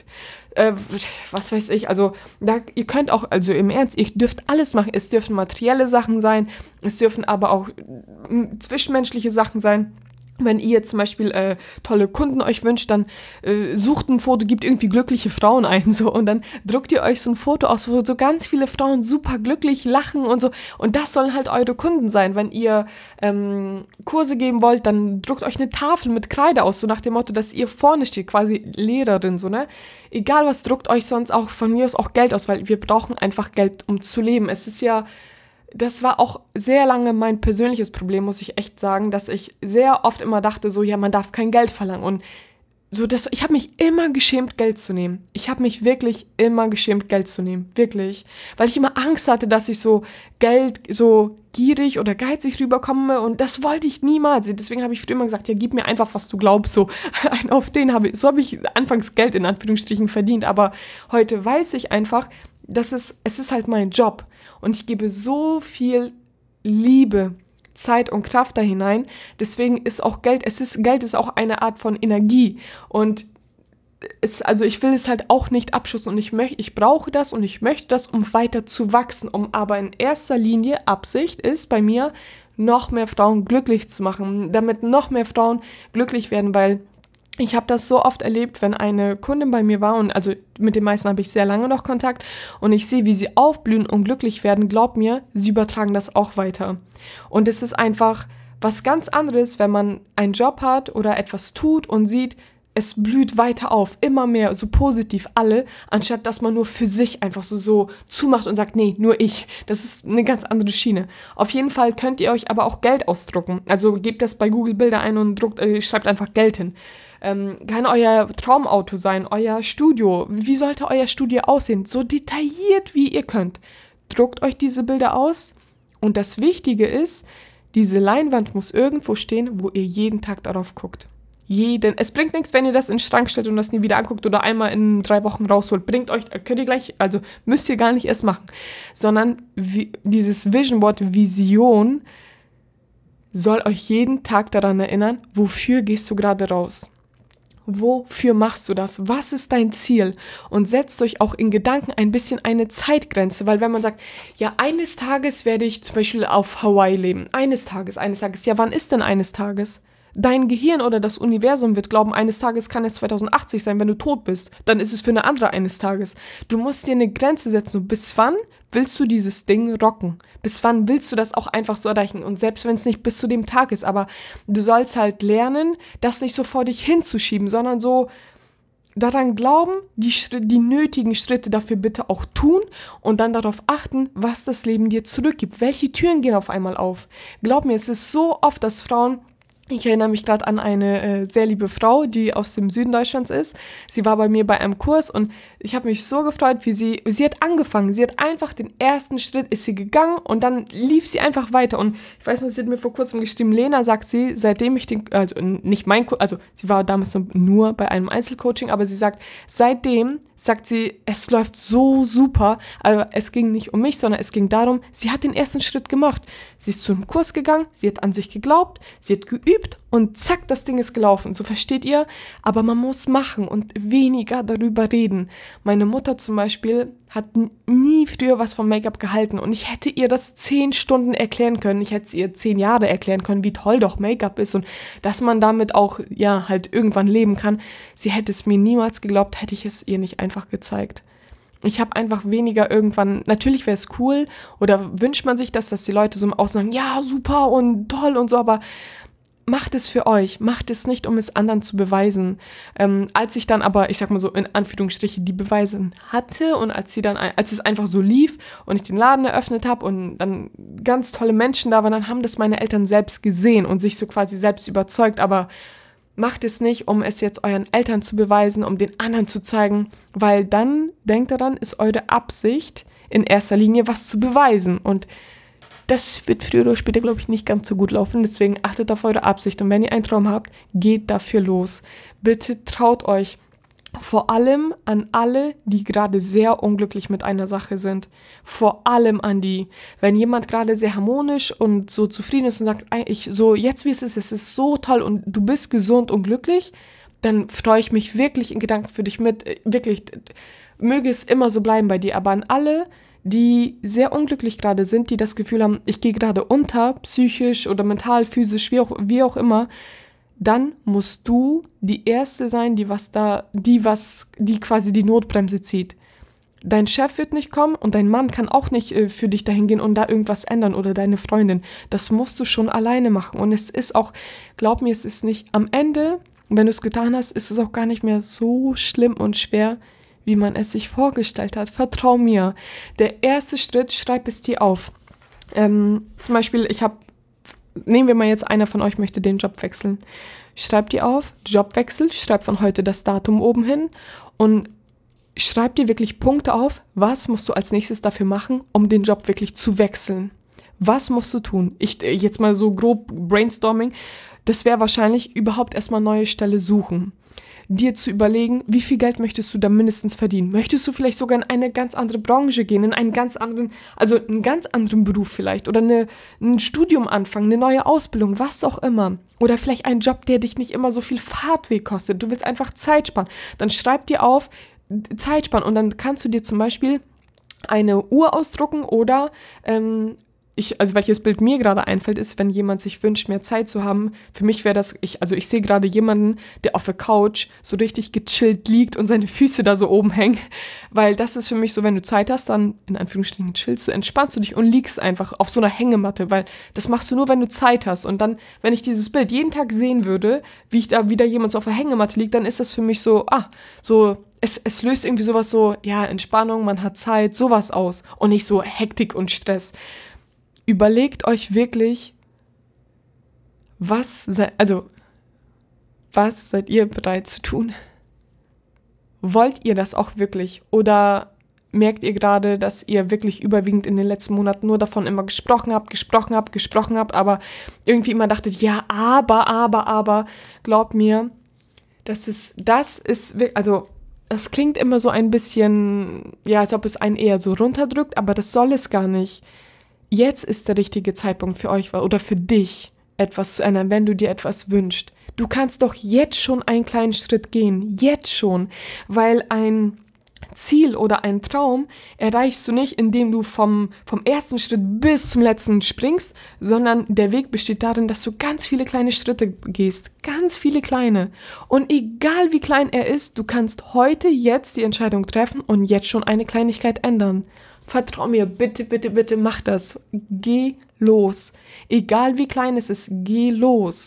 Was weiß ich, also ihr könnt auch, also im Ernst, ihr dürft alles machen. Es dürfen materielle Sachen sein, es dürfen aber auch zwischenmenschliche Sachen sein. Wenn ihr zum Beispiel tolle Kunden euch wünscht, dann sucht ein Foto, gebt irgendwie glückliche Frauen ein, so, und dann druckt ihr euch so ein Foto aus, wo so ganz viele Frauen super glücklich lachen und so, und das sollen halt eure Kunden sein. Wenn ihr Kurse geben wollt, dann druckt euch eine Tafel mit Kreide aus, so nach dem Motto, dass ihr vorne steht, quasi Lehrerin, so, ne? Egal was, druckt euch sonst auch von mir aus auch Geld aus, weil wir brauchen einfach Geld, um zu leben. Das war auch sehr lange mein persönliches Problem, muss ich echt sagen, dass ich sehr oft immer dachte, so, ja, man darf kein Geld verlangen. Und so, ich habe mich immer geschämt, Geld zu nehmen. Ich habe mich wirklich immer geschämt, Geld zu nehmen. Wirklich. Weil ich immer Angst hatte, dass ich so Geld so gierig oder geizig rüberkomme, und das wollte ich niemals. Deswegen habe ich früher immer gesagt, ja, gib mir einfach, was du glaubst. So habe ich anfangs Geld in Anführungsstrichen verdient. Aber heute weiß ich einfach, es ist halt mein Job. Und ich gebe so viel Liebe, Zeit und Kraft da hinein. Deswegen ist auch Geld ist auch eine Art von Energie. Und ich will es halt auch nicht abschüssen. Und ich brauche das und ich möchte das, um weiter zu wachsen. Aber in erster Linie, Absicht ist bei mir, noch mehr Frauen glücklich zu machen. Damit noch mehr Frauen glücklich werden, weil ich habe das so oft erlebt, wenn eine Kundin bei mir war, und also mit den meisten habe ich sehr lange noch Kontakt, und ich sehe, wie sie aufblühen und glücklich werden. Glaub mir, sie übertragen das auch weiter. Und es ist einfach was ganz anderes, wenn man einen Job hat oder etwas tut und sieht, es blüht weiter auf, immer mehr, so positiv alle, anstatt dass man nur für sich einfach so zumacht und sagt, nee, nur ich. Das ist eine ganz andere Schiene. Auf jeden Fall könnt ihr euch aber auch Geld ausdrucken. Also gebt das bei Google Bilder ein und schreibt einfach Geld hin. Kann euer Traumauto sein, euer Studio. Wie sollte euer Studio aussehen? So detailliert, wie ihr könnt. Druckt euch diese Bilder aus. Und das Wichtige ist, diese Leinwand muss irgendwo stehen, wo ihr jeden Tag darauf guckt. Es bringt nichts, wenn ihr das in den Schrank stellt und das nie wieder anguckt oder einmal in 3 Wochen rausholt. Müsst ihr gar nicht erst machen. Sondern dieses Vision Board, Vision, soll euch jeden Tag daran erinnern, wofür gehst du gerade raus? Wofür machst du das? Was ist dein Ziel? Und setzt euch auch in Gedanken ein bisschen eine Zeitgrenze, weil wenn man sagt, ja, eines Tages werde ich zum Beispiel auf Hawaii leben, eines Tages, ja, wann ist denn eines Tages? Dein Gehirn oder das Universum wird glauben, eines Tages kann es 2080 sein, wenn du tot bist. Dann ist es für eine andere eines Tages. Du musst dir eine Grenze setzen. Bis wann willst du dieses Ding rocken? Bis wann willst du das auch einfach so erreichen? Und selbst wenn es nicht bis zu dem Tag ist, aber du sollst halt lernen, das nicht so vor dich hinzuschieben, sondern so daran glauben, die nötigen Schritte dafür bitte auch tun und dann darauf achten, was das Leben dir zurückgibt. Welche Türen gehen auf einmal auf? Glaub mir, es ist so oft, dass Frauen Ich erinnere mich gerade an eine sehr liebe Frau, die aus dem Süden Deutschlands ist. Sie war bei mir bei einem Kurs und ich habe mich so gefreut, wie sie hat angefangen. Sie hat einfach den ersten Schritt, ist sie gegangen und dann lief sie einfach weiter. Und ich weiß noch, sie hat mir vor kurzem geschrieben, Lena, sagt sie, seitdem ich also nicht mein Kurs, also sie war damals nur bei einem Einzelcoaching, aber sie sagt, seitdem, sagt sie, es läuft so super, aber es ging nicht um mich, sondern es ging darum, sie hat den ersten Schritt gemacht. Sie ist zu einem Kurs gegangen, sie hat an sich geglaubt, sie hat geübt und zack, das Ding ist gelaufen. So versteht ihr? Aber man muss machen und weniger darüber reden. Meine Mutter zum Beispiel hat nie früher was vom Make-up gehalten und ich hätte ihr das 10 Stunden erklären können. Ich hätte es ihr 10 Jahre erklären können, wie toll doch Make-up ist und dass man damit auch, ja, halt irgendwann leben kann. Sie hätte es mir niemals geglaubt, hätte ich es ihr nicht einfach gezeigt. Ich habe einfach weniger irgendwann, natürlich wäre es cool oder wünscht man sich das, dass die Leute so im Außen sagen, ja, super und toll und so, aber macht es für euch, macht es nicht, um es anderen zu beweisen. Als ich dann aber, ich sag mal so in Anführungsstriche, die Beweise hatte und als es einfach so lief und ich den Laden eröffnet habe und dann ganz tolle Menschen da waren, dann haben das meine Eltern selbst gesehen und sich so quasi selbst überzeugt, aber macht es nicht, um es jetzt euren Eltern zu beweisen, um den anderen zu zeigen, weil dann, denkt daran, ist eure Absicht in erster Linie was zu beweisen und das wird früher oder später, glaube ich, nicht ganz so gut laufen. Deswegen achtet auf eure Absicht. Und wenn ihr einen Traum habt, geht dafür los. Bitte traut euch. Vor allem an alle, die gerade sehr unglücklich mit einer Sache sind. Vor allem an die. Wenn jemand gerade sehr harmonisch und so zufrieden ist und sagt, jetzt wie es ist so toll und du bist gesund und glücklich, dann freue ich mich wirklich in Gedanken für dich mit. Wirklich, möge es immer so bleiben bei dir. Aber an alle, die sehr unglücklich gerade sind, die das Gefühl haben, ich gehe gerade unter, psychisch oder mental, physisch, wie auch immer, dann musst du die Erste sein, die quasi die Notbremse zieht. Dein Chef wird nicht kommen und dein Mann kann auch nicht für dich dahin gehen und da irgendwas ändern oder deine Freundin. Das musst du schon alleine machen. Und es ist auch, glaub mir, es ist nicht am Ende, wenn du es getan hast, ist es auch gar nicht mehr so schlimm und schwer, wie man es sich vorgestellt hat. Vertrau mir. Der erste Schritt, schreib es dir auf. Zum Beispiel, nehmen wir mal jetzt, einer von euch möchte den Job wechseln. Schreib dir auf, Jobwechsel, schreib von heute das Datum oben hin und schreib dir wirklich Punkte auf, was musst du als nächstes dafür machen, um den Job wirklich zu wechseln. Was musst du tun? Jetzt mal so grob Brainstorming, das wäre wahrscheinlich überhaupt erstmal neue Stelle suchen. Dir zu überlegen, wie viel Geld möchtest du da mindestens verdienen? Möchtest du vielleicht sogar in eine ganz andere Branche gehen, in einen ganz anderen Beruf vielleicht oder ein Studium anfangen, eine neue Ausbildung, was auch immer. Oder vielleicht einen Job, der dich nicht immer so viel Fahrtweg kostet. Du willst einfach Zeit sparen. Dann schreib dir auf, Zeit sparen und dann kannst du dir zum Beispiel eine Uhr ausdrucken oder welches Bild mir gerade einfällt, ist, wenn jemand sich wünscht, mehr Zeit zu haben. Für mich wäre das, ich sehe gerade jemanden, der auf der Couch so richtig gechillt liegt und seine Füße da so oben hängen, weil das ist für mich so, wenn du Zeit hast, dann in Anführungsstrichen chillst du, entspannst du dich und liegst einfach auf so einer Hängematte, weil das machst du nur, wenn du Zeit hast und dann, wenn ich dieses Bild jeden Tag sehen würde, wie ich da wieder jemand so auf der Hängematte liegt, dann ist das für mich so, es löst irgendwie sowas so, ja, Entspannung, man hat Zeit, sowas aus und nicht so Hektik und Stress. Überlegt euch wirklich, was seid ihr bereit zu tun? Wollt ihr das auch wirklich? Oder merkt ihr gerade, dass ihr wirklich überwiegend in den letzten Monaten nur davon immer gesprochen habt, aber irgendwie immer dachtet, ja, aber, glaubt mir, das klingt immer so ein bisschen, ja, als ob es einen eher so runterdrückt, aber das soll es gar nicht. Jetzt ist der richtige Zeitpunkt für euch oder für dich, etwas zu ändern, wenn du dir etwas wünschst. Du kannst doch jetzt schon einen kleinen Schritt gehen, jetzt schon, weil ein Ziel oder ein Traum erreichst du nicht, indem du vom ersten Schritt bis zum letzten springst, sondern der Weg besteht darin, dass du ganz viele kleine Schritte gehst, ganz viele kleine. Und egal wie klein er ist, du kannst heute jetzt die Entscheidung treffen und jetzt schon eine Kleinigkeit ändern. Vertrau mir, bitte, bitte, bitte, mach das. Geh los. Egal wie klein es ist, geh los.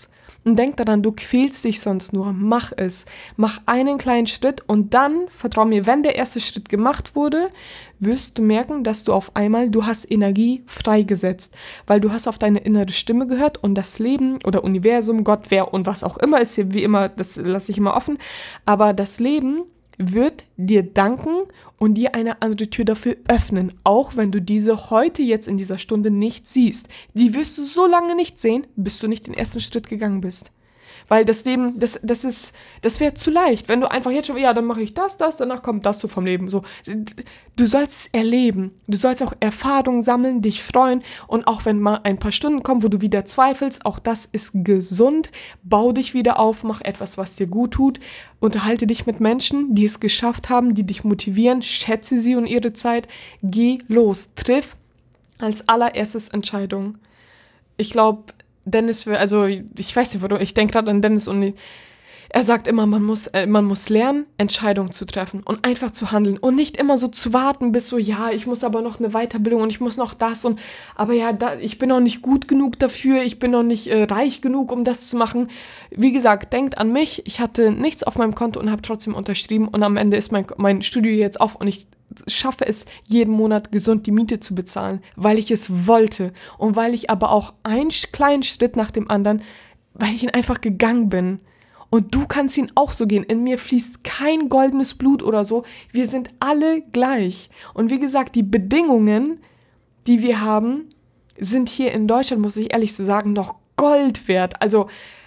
Und denk daran, du quälst dich sonst nur. Mach es. Mach einen kleinen Schritt und dann, vertrau mir, wenn der erste Schritt gemacht wurde, wirst du merken, dass du auf einmal, du hast Energie freigesetzt, weil du hast auf deine innere Stimme gehört und das Leben oder Universum, Gott, wer und was auch immer ist hier wie immer, das lasse ich immer offen, aber das Leben wird dir danken und dir eine andere Tür dafür öffnen, auch wenn du diese heute jetzt in dieser Stunde nicht siehst. Die wirst du so lange nicht sehen, bis du nicht den ersten Schritt gegangen bist. Weil das Leben, das wäre zu leicht. Wenn du einfach jetzt schon, ja, dann mache ich das, danach kommt das so vom Leben. So, du sollst es erleben. Du sollst auch Erfahrungen sammeln, dich freuen. Und auch wenn mal ein paar Stunden kommen, wo du wieder zweifelst, auch das ist gesund. Bau dich wieder auf, mach etwas, was dir gut tut. Unterhalte dich mit Menschen, die es geschafft haben, die dich motivieren. Schätze sie und ihre Zeit. Geh los. Triff als allererstes Entscheidung. Ich glaube, Dennis, also ich weiß nicht, warum, ich denke gerade an Dennis und er sagt immer, man muss lernen, Entscheidungen zu treffen und einfach zu handeln und nicht immer so zu warten, bis so, ja, ich muss aber noch eine Weiterbildung und ich muss noch das und, aber ja, ich bin noch nicht gut genug dafür, ich bin noch nicht reich genug, um das zu machen. Wie gesagt, denkt an mich, ich hatte nichts auf meinem Konto und habe trotzdem unterschrieben und am Ende ist mein Studio jetzt auf und ich schaffe es, jeden Monat gesund die Miete zu bezahlen, weil ich es wollte und weil ich aber auch einen kleinen Schritt nach dem anderen, weil ich ihn einfach gegangen bin. Und du kannst ihn auch so gehen. In mir fließt kein goldenes Blut oder so. Wir sind alle gleich. Und wie gesagt, die Bedingungen, die wir haben, sind hier in Deutschland, muss ich ehrlich so sagen, noch Gold wert. Also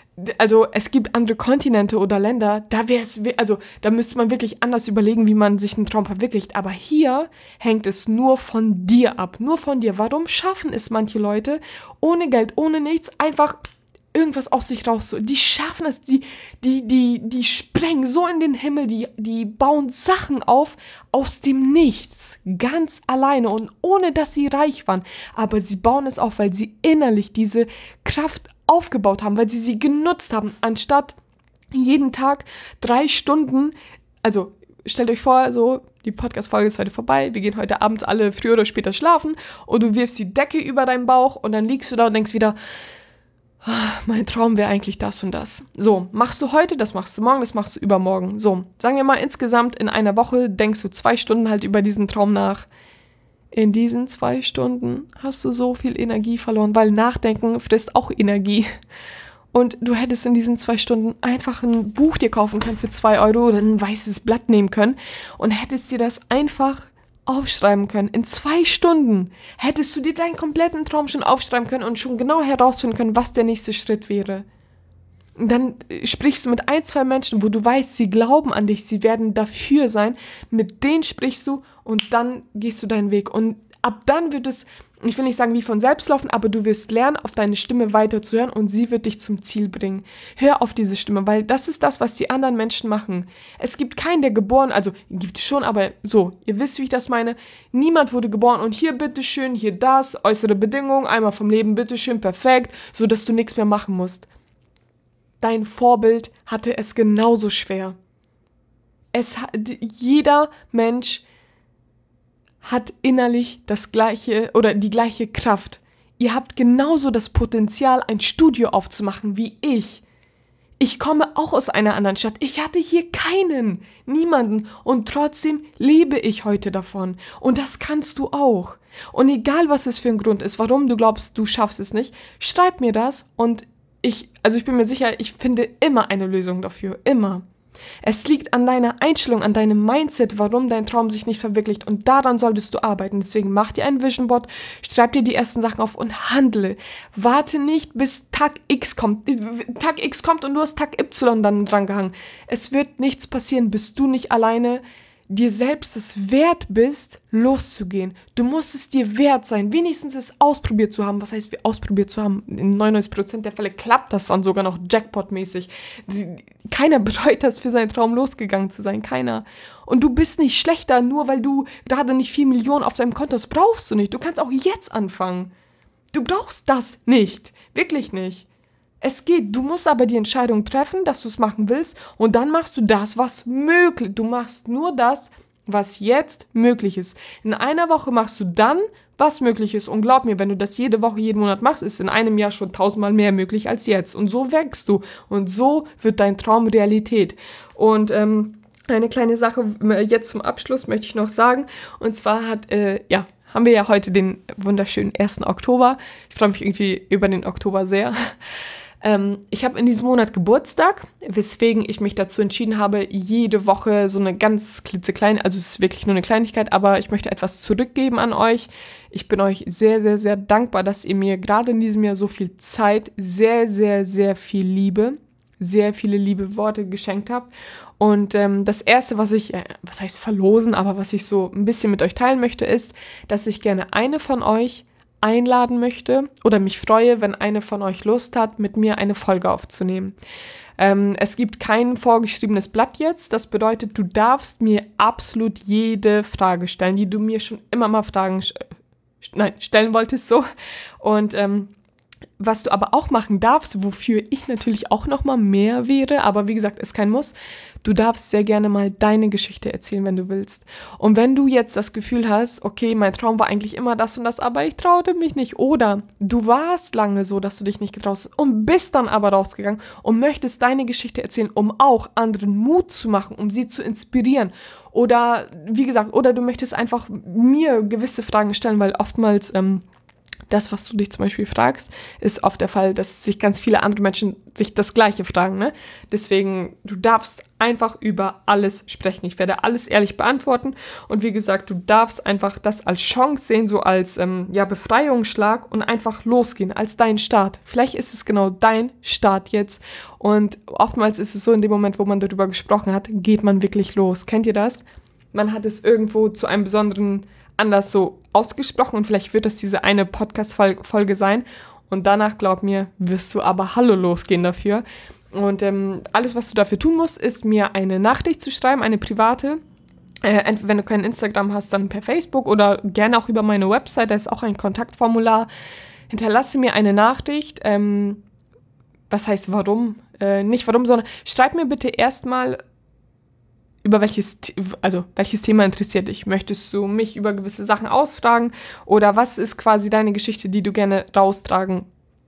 es gibt andere Kontinente oder Länder, da müsste man wirklich anders überlegen, wie man sich einen Traum verwirklicht. Aber hier hängt es nur von dir ab, nur von dir. Warum schaffen es manche Leute ohne Geld, ohne nichts, einfach irgendwas aus sich raus? Die schaffen es, die sprengen so in den Himmel, die bauen Sachen auf aus dem Nichts, ganz alleine und ohne, dass sie reich waren. Aber sie bauen es auf, weil sie innerlich diese Kraft aufgebaut haben, weil sie genutzt haben, anstatt jeden Tag 3 Stunden, also stellt euch vor, so, die Podcast-Folge ist heute vorbei, wir gehen heute Abend alle früher oder später schlafen und du wirfst die Decke über deinen Bauch und dann liegst du da und denkst wieder, mein Traum wäre eigentlich das und das. So, machst du heute, das machst du morgen, das machst du übermorgen. So, sagen wir mal, insgesamt in einer Woche denkst du 2 Stunden halt über diesen Traum nach. In diesen 2 Stunden hast du so viel Energie verloren, weil Nachdenken frisst auch Energie. Und du hättest in diesen 2 Stunden einfach ein Buch dir kaufen können für 2 Euro oder ein weißes Blatt nehmen können und hättest dir das einfach aufschreiben können. In 2 Stunden hättest du dir deinen kompletten Traum schon aufschreiben können und schon genau herausfinden können, was der nächste Schritt wäre. Und dann sprichst du mit 1, 2 Menschen, wo du weißt, sie glauben an dich, sie werden dafür sein. Mit denen sprichst du und dann gehst du deinen Weg. Und ab dann wird es, ich will nicht sagen wie von selbst laufen, aber du wirst lernen, auf deine Stimme weiterzuhören und sie wird dich zum Ziel bringen. Hör auf diese Stimme, weil das ist das, was die anderen Menschen machen. Es gibt keinen, der geboren, also gibt es schon, aber so, ihr wisst, wie ich das meine. Niemand wurde geboren und hier bitteschön, hier das, äußere Bedingungen, einmal vom Leben, bitteschön, perfekt, so dass du nichts mehr machen musst. Dein Vorbild hatte es genauso schwer. Jeder Mensch hat innerlich das gleiche oder die gleiche Kraft. Ihr habt genauso das Potenzial, ein Studio aufzumachen wie ich. Ich komme auch aus einer anderen Stadt. Ich hatte hier niemanden und trotzdem lebe ich heute davon. Und das kannst du auch. Und egal, was es für ein Grund ist, warum du glaubst, du schaffst es nicht, schreib mir das und ich bin mir sicher, ich finde immer eine Lösung dafür. Immer. Es liegt an deiner Einstellung, an deinem Mindset, warum dein Traum sich nicht verwirklicht und daran solltest du arbeiten. Deswegen mach dir ein Vision Board, schreib dir die ersten Sachen auf und handle. Warte nicht, bis Tag X kommt. Tag X kommt und du hast Tag Y dann dran gehangen. Es wird nichts passieren, bis du nicht alleine dir selbst es wert bist, loszugehen. Du musst es dir wert sein, wenigstens es ausprobiert zu haben. Was heißt, ausprobiert zu haben? In 99% der Fälle klappt das dann sogar noch Jackpot-mäßig. Keiner bereut das, für seinen Traum losgegangen zu sein. Keiner. Und du bist nicht schlechter, nur weil du gerade nicht 4 Millionen auf deinem Konto hast. Brauchst du nicht. Du kannst auch jetzt anfangen. Du brauchst das nicht. Wirklich nicht. Es geht, du musst aber die Entscheidung treffen, dass du es machen willst und dann machst du das, was möglich. Du machst nur das, was jetzt möglich ist. In einer Woche machst du dann, was möglich ist. Und glaub mir, wenn du das jede Woche, jeden Monat machst, ist in einem Jahr schon 1000-mal mehr möglich als jetzt. Und so wächst du. Und so wird dein Traum Realität. Und eine kleine Sache jetzt zum Abschluss möchte ich noch sagen. Und zwar haben wir ja heute den wunderschönen 1. Oktober. Ich freue mich irgendwie über den Oktober sehr. Ich habe in diesem Monat Geburtstag, weswegen ich mich dazu entschieden habe, jede Woche so eine ganz klitzekleine, also es ist wirklich nur eine Kleinigkeit, aber ich möchte etwas zurückgeben an euch. Ich bin euch sehr, sehr, sehr dankbar, dass ihr mir gerade in diesem Jahr so viel Zeit, sehr, sehr, sehr viel Liebe, sehr viele liebe Worte geschenkt habt. Und das Erste, was heißt verlosen, aber was ich so ein bisschen mit euch teilen möchte, ist, dass ich gerne eine von euch einladen möchte oder mich freue, wenn eine von euch Lust hat, mit mir eine Folge aufzunehmen. Es gibt kein vorgeschriebenes Blatt jetzt. Das bedeutet, du darfst mir absolut jede Frage stellen, die du mir schon immer mal stellen wolltest. So. Und was du aber auch machen darfst, wofür ich natürlich auch noch mal mehr wäre, aber wie gesagt, ist kein Muss, du darfst sehr gerne mal deine Geschichte erzählen, wenn du willst. Und wenn du jetzt das Gefühl hast, okay, mein Traum war eigentlich immer das und das, aber ich traute mich nicht, oder du warst lange so, dass du dich nicht getraust und bist dann aber rausgegangen und möchtest deine Geschichte erzählen, um auch anderen Mut zu machen, um sie zu inspirieren. Oder, wie gesagt, oder du möchtest einfach mir gewisse Fragen stellen, weil oftmals das, was du dich zum Beispiel fragst, ist oft der Fall, dass sich ganz viele andere Menschen sich das Gleiche fragen, ne? Deswegen, du darfst einfach über alles sprechen. Ich werde alles ehrlich beantworten. Und wie gesagt, du darfst einfach das als Chance sehen, so als Befreiungsschlag und einfach losgehen, als dein Start. Vielleicht ist es genau dein Start jetzt. Und oftmals ist es so, in dem Moment, wo man darüber gesprochen hat, geht man wirklich los. Kennt ihr das? Man hat es irgendwo zu einem besonderen Anlass so ausgesprochen und vielleicht wird das diese eine Podcast-Folge sein und danach, glaub mir, wirst du aber Hallo losgehen dafür. Und alles, was du dafür tun musst, ist mir eine Nachricht zu schreiben, eine private. Entweder, wenn du kein Instagram hast, dann per Facebook oder gerne auch über meine Website, da ist auch ein Kontaktformular. Hinterlasse mir eine Nachricht. Was heißt warum? Nicht warum, sondern schreib mir bitte erstmal, über welches Thema interessiert dich? Möchtest du mich über gewisse Sachen ausfragen? Oder was ist quasi deine Geschichte, die du gerne raustragen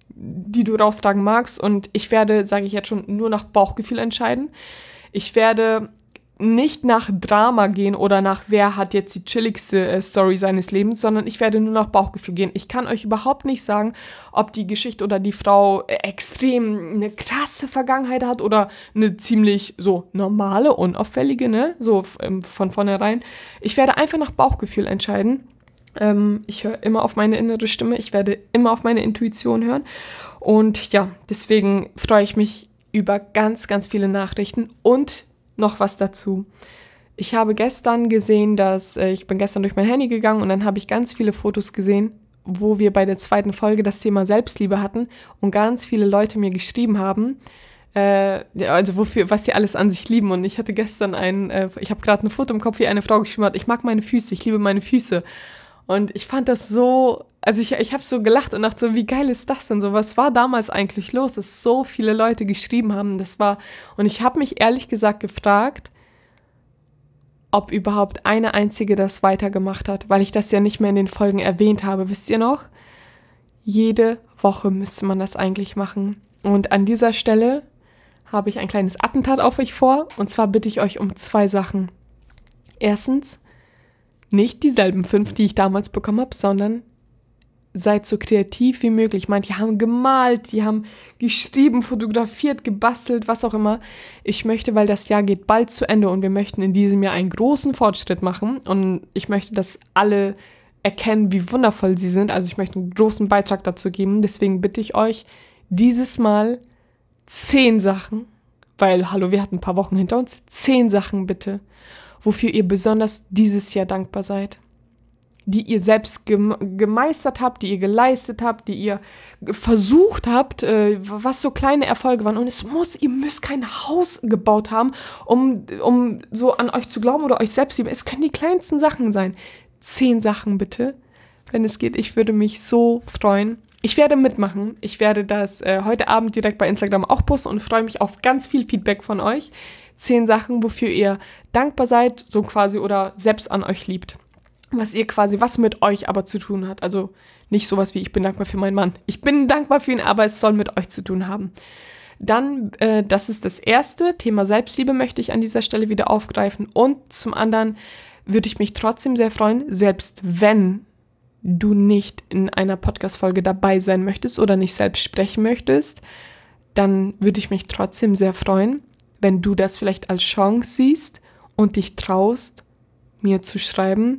magst? Und ich werde, sage ich jetzt schon, nur nach Bauchgefühl entscheiden. Ich werde nicht nach Drama gehen oder nach wer hat jetzt die chilligste Story seines Lebens, sondern ich werde nur nach Bauchgefühl gehen. Ich kann euch überhaupt nicht sagen, ob die Geschichte oder die Frau extrem eine krasse Vergangenheit hat oder eine ziemlich so normale, unauffällige, ne, so von vornherein. Ich werde einfach nach Bauchgefühl entscheiden. Ich höre immer auf meine innere Stimme, ich werde immer auf meine Intuition hören und ja, deswegen freue ich mich über ganz, ganz viele Nachrichten und noch was dazu. Ich habe gestern gesehen, ich bin gestern durch mein Handy gegangen und dann habe ich ganz viele Fotos gesehen, wo wir bei der 2. Folge das Thema Selbstliebe hatten und ganz viele Leute mir geschrieben haben, was sie alles an sich lieben. Und ich hatte gestern ich habe gerade ein Foto im Kopf, wie eine Frau geschrieben hat, ich mag meine Füße, ich liebe meine Füße. Und ich fand das so, also ich habe so gelacht und dachte so, wie geil ist das denn so? Was war damals eigentlich los, dass so viele Leute geschrieben haben? Und ich habe mich ehrlich gesagt gefragt, ob überhaupt eine einzige das weitergemacht hat, weil ich das ja nicht mehr in den Folgen erwähnt habe. Wisst ihr noch? Jede Woche müsste man das eigentlich machen. Und an dieser Stelle habe ich ein kleines Attentat auf euch vor. Und zwar bitte ich euch um 2 Sachen. Erstens, nicht dieselben 5, die ich damals bekommen habe, sondern seid so kreativ wie möglich. Manche haben gemalt, die haben geschrieben, fotografiert, gebastelt, was auch immer. Ich möchte, weil das Jahr geht bald zu Ende und wir möchten in diesem Jahr einen großen Fortschritt machen und ich möchte, dass alle erkennen, wie wundervoll sie sind. Also ich möchte einen großen Beitrag dazu geben. Deswegen bitte ich euch, dieses Mal 10 Sachen, weil, hallo, wir hatten ein paar Wochen hinter uns, 10 Sachen bitte, wofür ihr besonders dieses Jahr dankbar seid. Die ihr selbst gemeistert habt, die ihr geleistet habt, die ihr versucht habt, was so kleine Erfolge waren. Und ihr müsst kein Haus gebaut haben, um so an euch zu glauben oder euch selbst lieben. Es können die kleinsten Sachen sein. 10 Sachen bitte, wenn es geht. Ich würde mich so freuen. Ich werde mitmachen. Ich werde das heute Abend direkt bei Instagram auch posten und freue mich auf ganz viel Feedback von euch. 10 Sachen, wofür ihr dankbar seid, so quasi, oder selbst an euch liebt. Was mit euch aber zu tun hat. Also nicht sowas wie, ich bin dankbar für meinen Mann. Ich bin dankbar für ihn, aber es soll mit euch zu tun haben. Dann, das ist das erste, Thema Selbstliebe möchte ich an dieser Stelle wieder aufgreifen. Und zum anderen würde ich mich trotzdem sehr freuen, selbst wenn du nicht in einer Podcast-Folge dabei sein möchtest oder nicht selbst sprechen möchtest, dann würde ich mich trotzdem sehr freuen, wenn du das vielleicht als Chance siehst und dich traust, mir zu schreiben,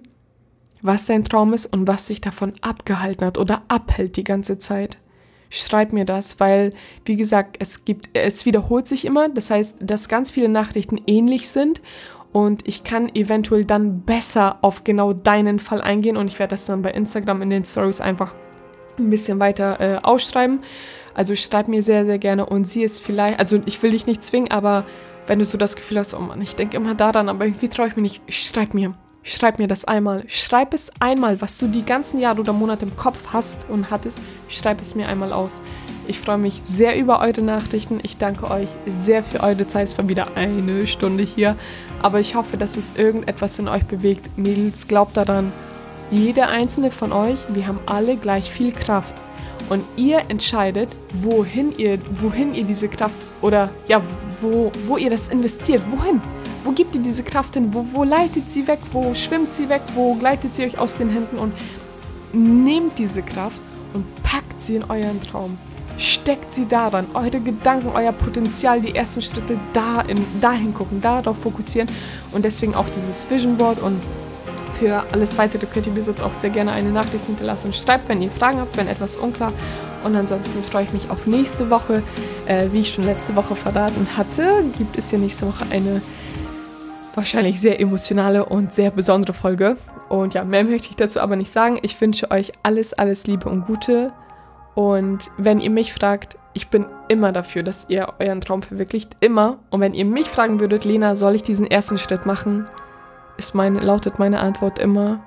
was dein Traum ist und was dich davon abgehalten hat oder abhält die ganze Zeit. Schreib mir das, weil, wie gesagt, es wiederholt sich immer. Das heißt, dass ganz viele Nachrichten ähnlich sind und ich kann eventuell dann besser auf genau deinen Fall eingehen und ich werde das dann bei Instagram in den Stories einfach ein bisschen weiter ausschreiben. Also schreib mir sehr, sehr gerne und sieh es vielleicht, also ich will dich nicht zwingen, aber wenn du so das Gefühl hast, oh Mann, ich denke immer daran, aber irgendwie traue ich mir nicht, schreib mir das einmal. Schreib es einmal, was du die ganzen Jahre oder Monate im Kopf hast und hattest. Schreib es mir einmal aus. Ich freue mich sehr über eure Nachrichten. Ich danke euch sehr für eure Zeit. Es war wieder 1 Stunde hier. Aber ich hoffe, dass es irgendetwas in euch bewegt. Mädels, glaubt daran, jeder einzelne von euch, wir haben alle gleich viel Kraft. Und ihr entscheidet, wohin ihr diese Kraft oder ja, wo ihr das investiert. Wohin? Wo gibt ihr diese Kraft hin? Wo leitet sie weg? Wo schwimmt sie weg? Wo gleitet sie euch aus den Händen? Und nehmt diese Kraft und packt sie in euren Traum. Steckt sie daran. Eure Gedanken, euer Potenzial, die ersten Schritte dahin gucken, darauf fokussieren. Und deswegen auch dieses Vision Board. Und für alles Weitere könnt ihr mir sonst auch sehr gerne eine Nachricht hinterlassen. Schreibt, wenn ihr Fragen habt, wenn etwas unklar. Und ansonsten freue ich mich auf nächste Woche. Wie ich schon letzte Woche verraten hatte, gibt es ja nächste Woche eine wahrscheinlich sehr emotionale und sehr besondere Folge. Und ja, mehr möchte ich dazu aber nicht sagen. Ich wünsche euch alles, alles Liebe und Gute. Und wenn ihr mich fragt, ich bin immer dafür, dass ihr euren Traum verwirklicht. Immer. Und wenn ihr mich fragen würdet, Lena, soll ich diesen ersten Schritt machen? Lautet meine Antwort immer,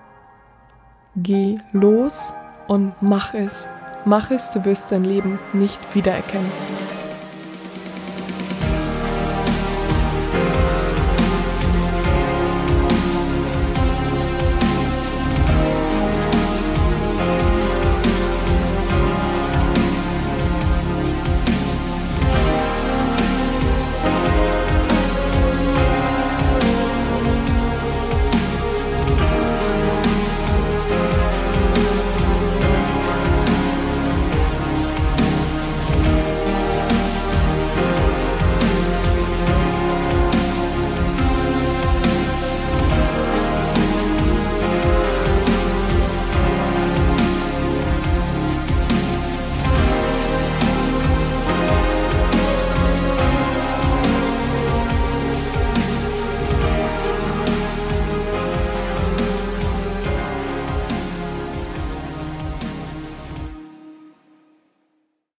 geh los und mach es. Mach es, du wirst dein Leben nicht wiedererkennen.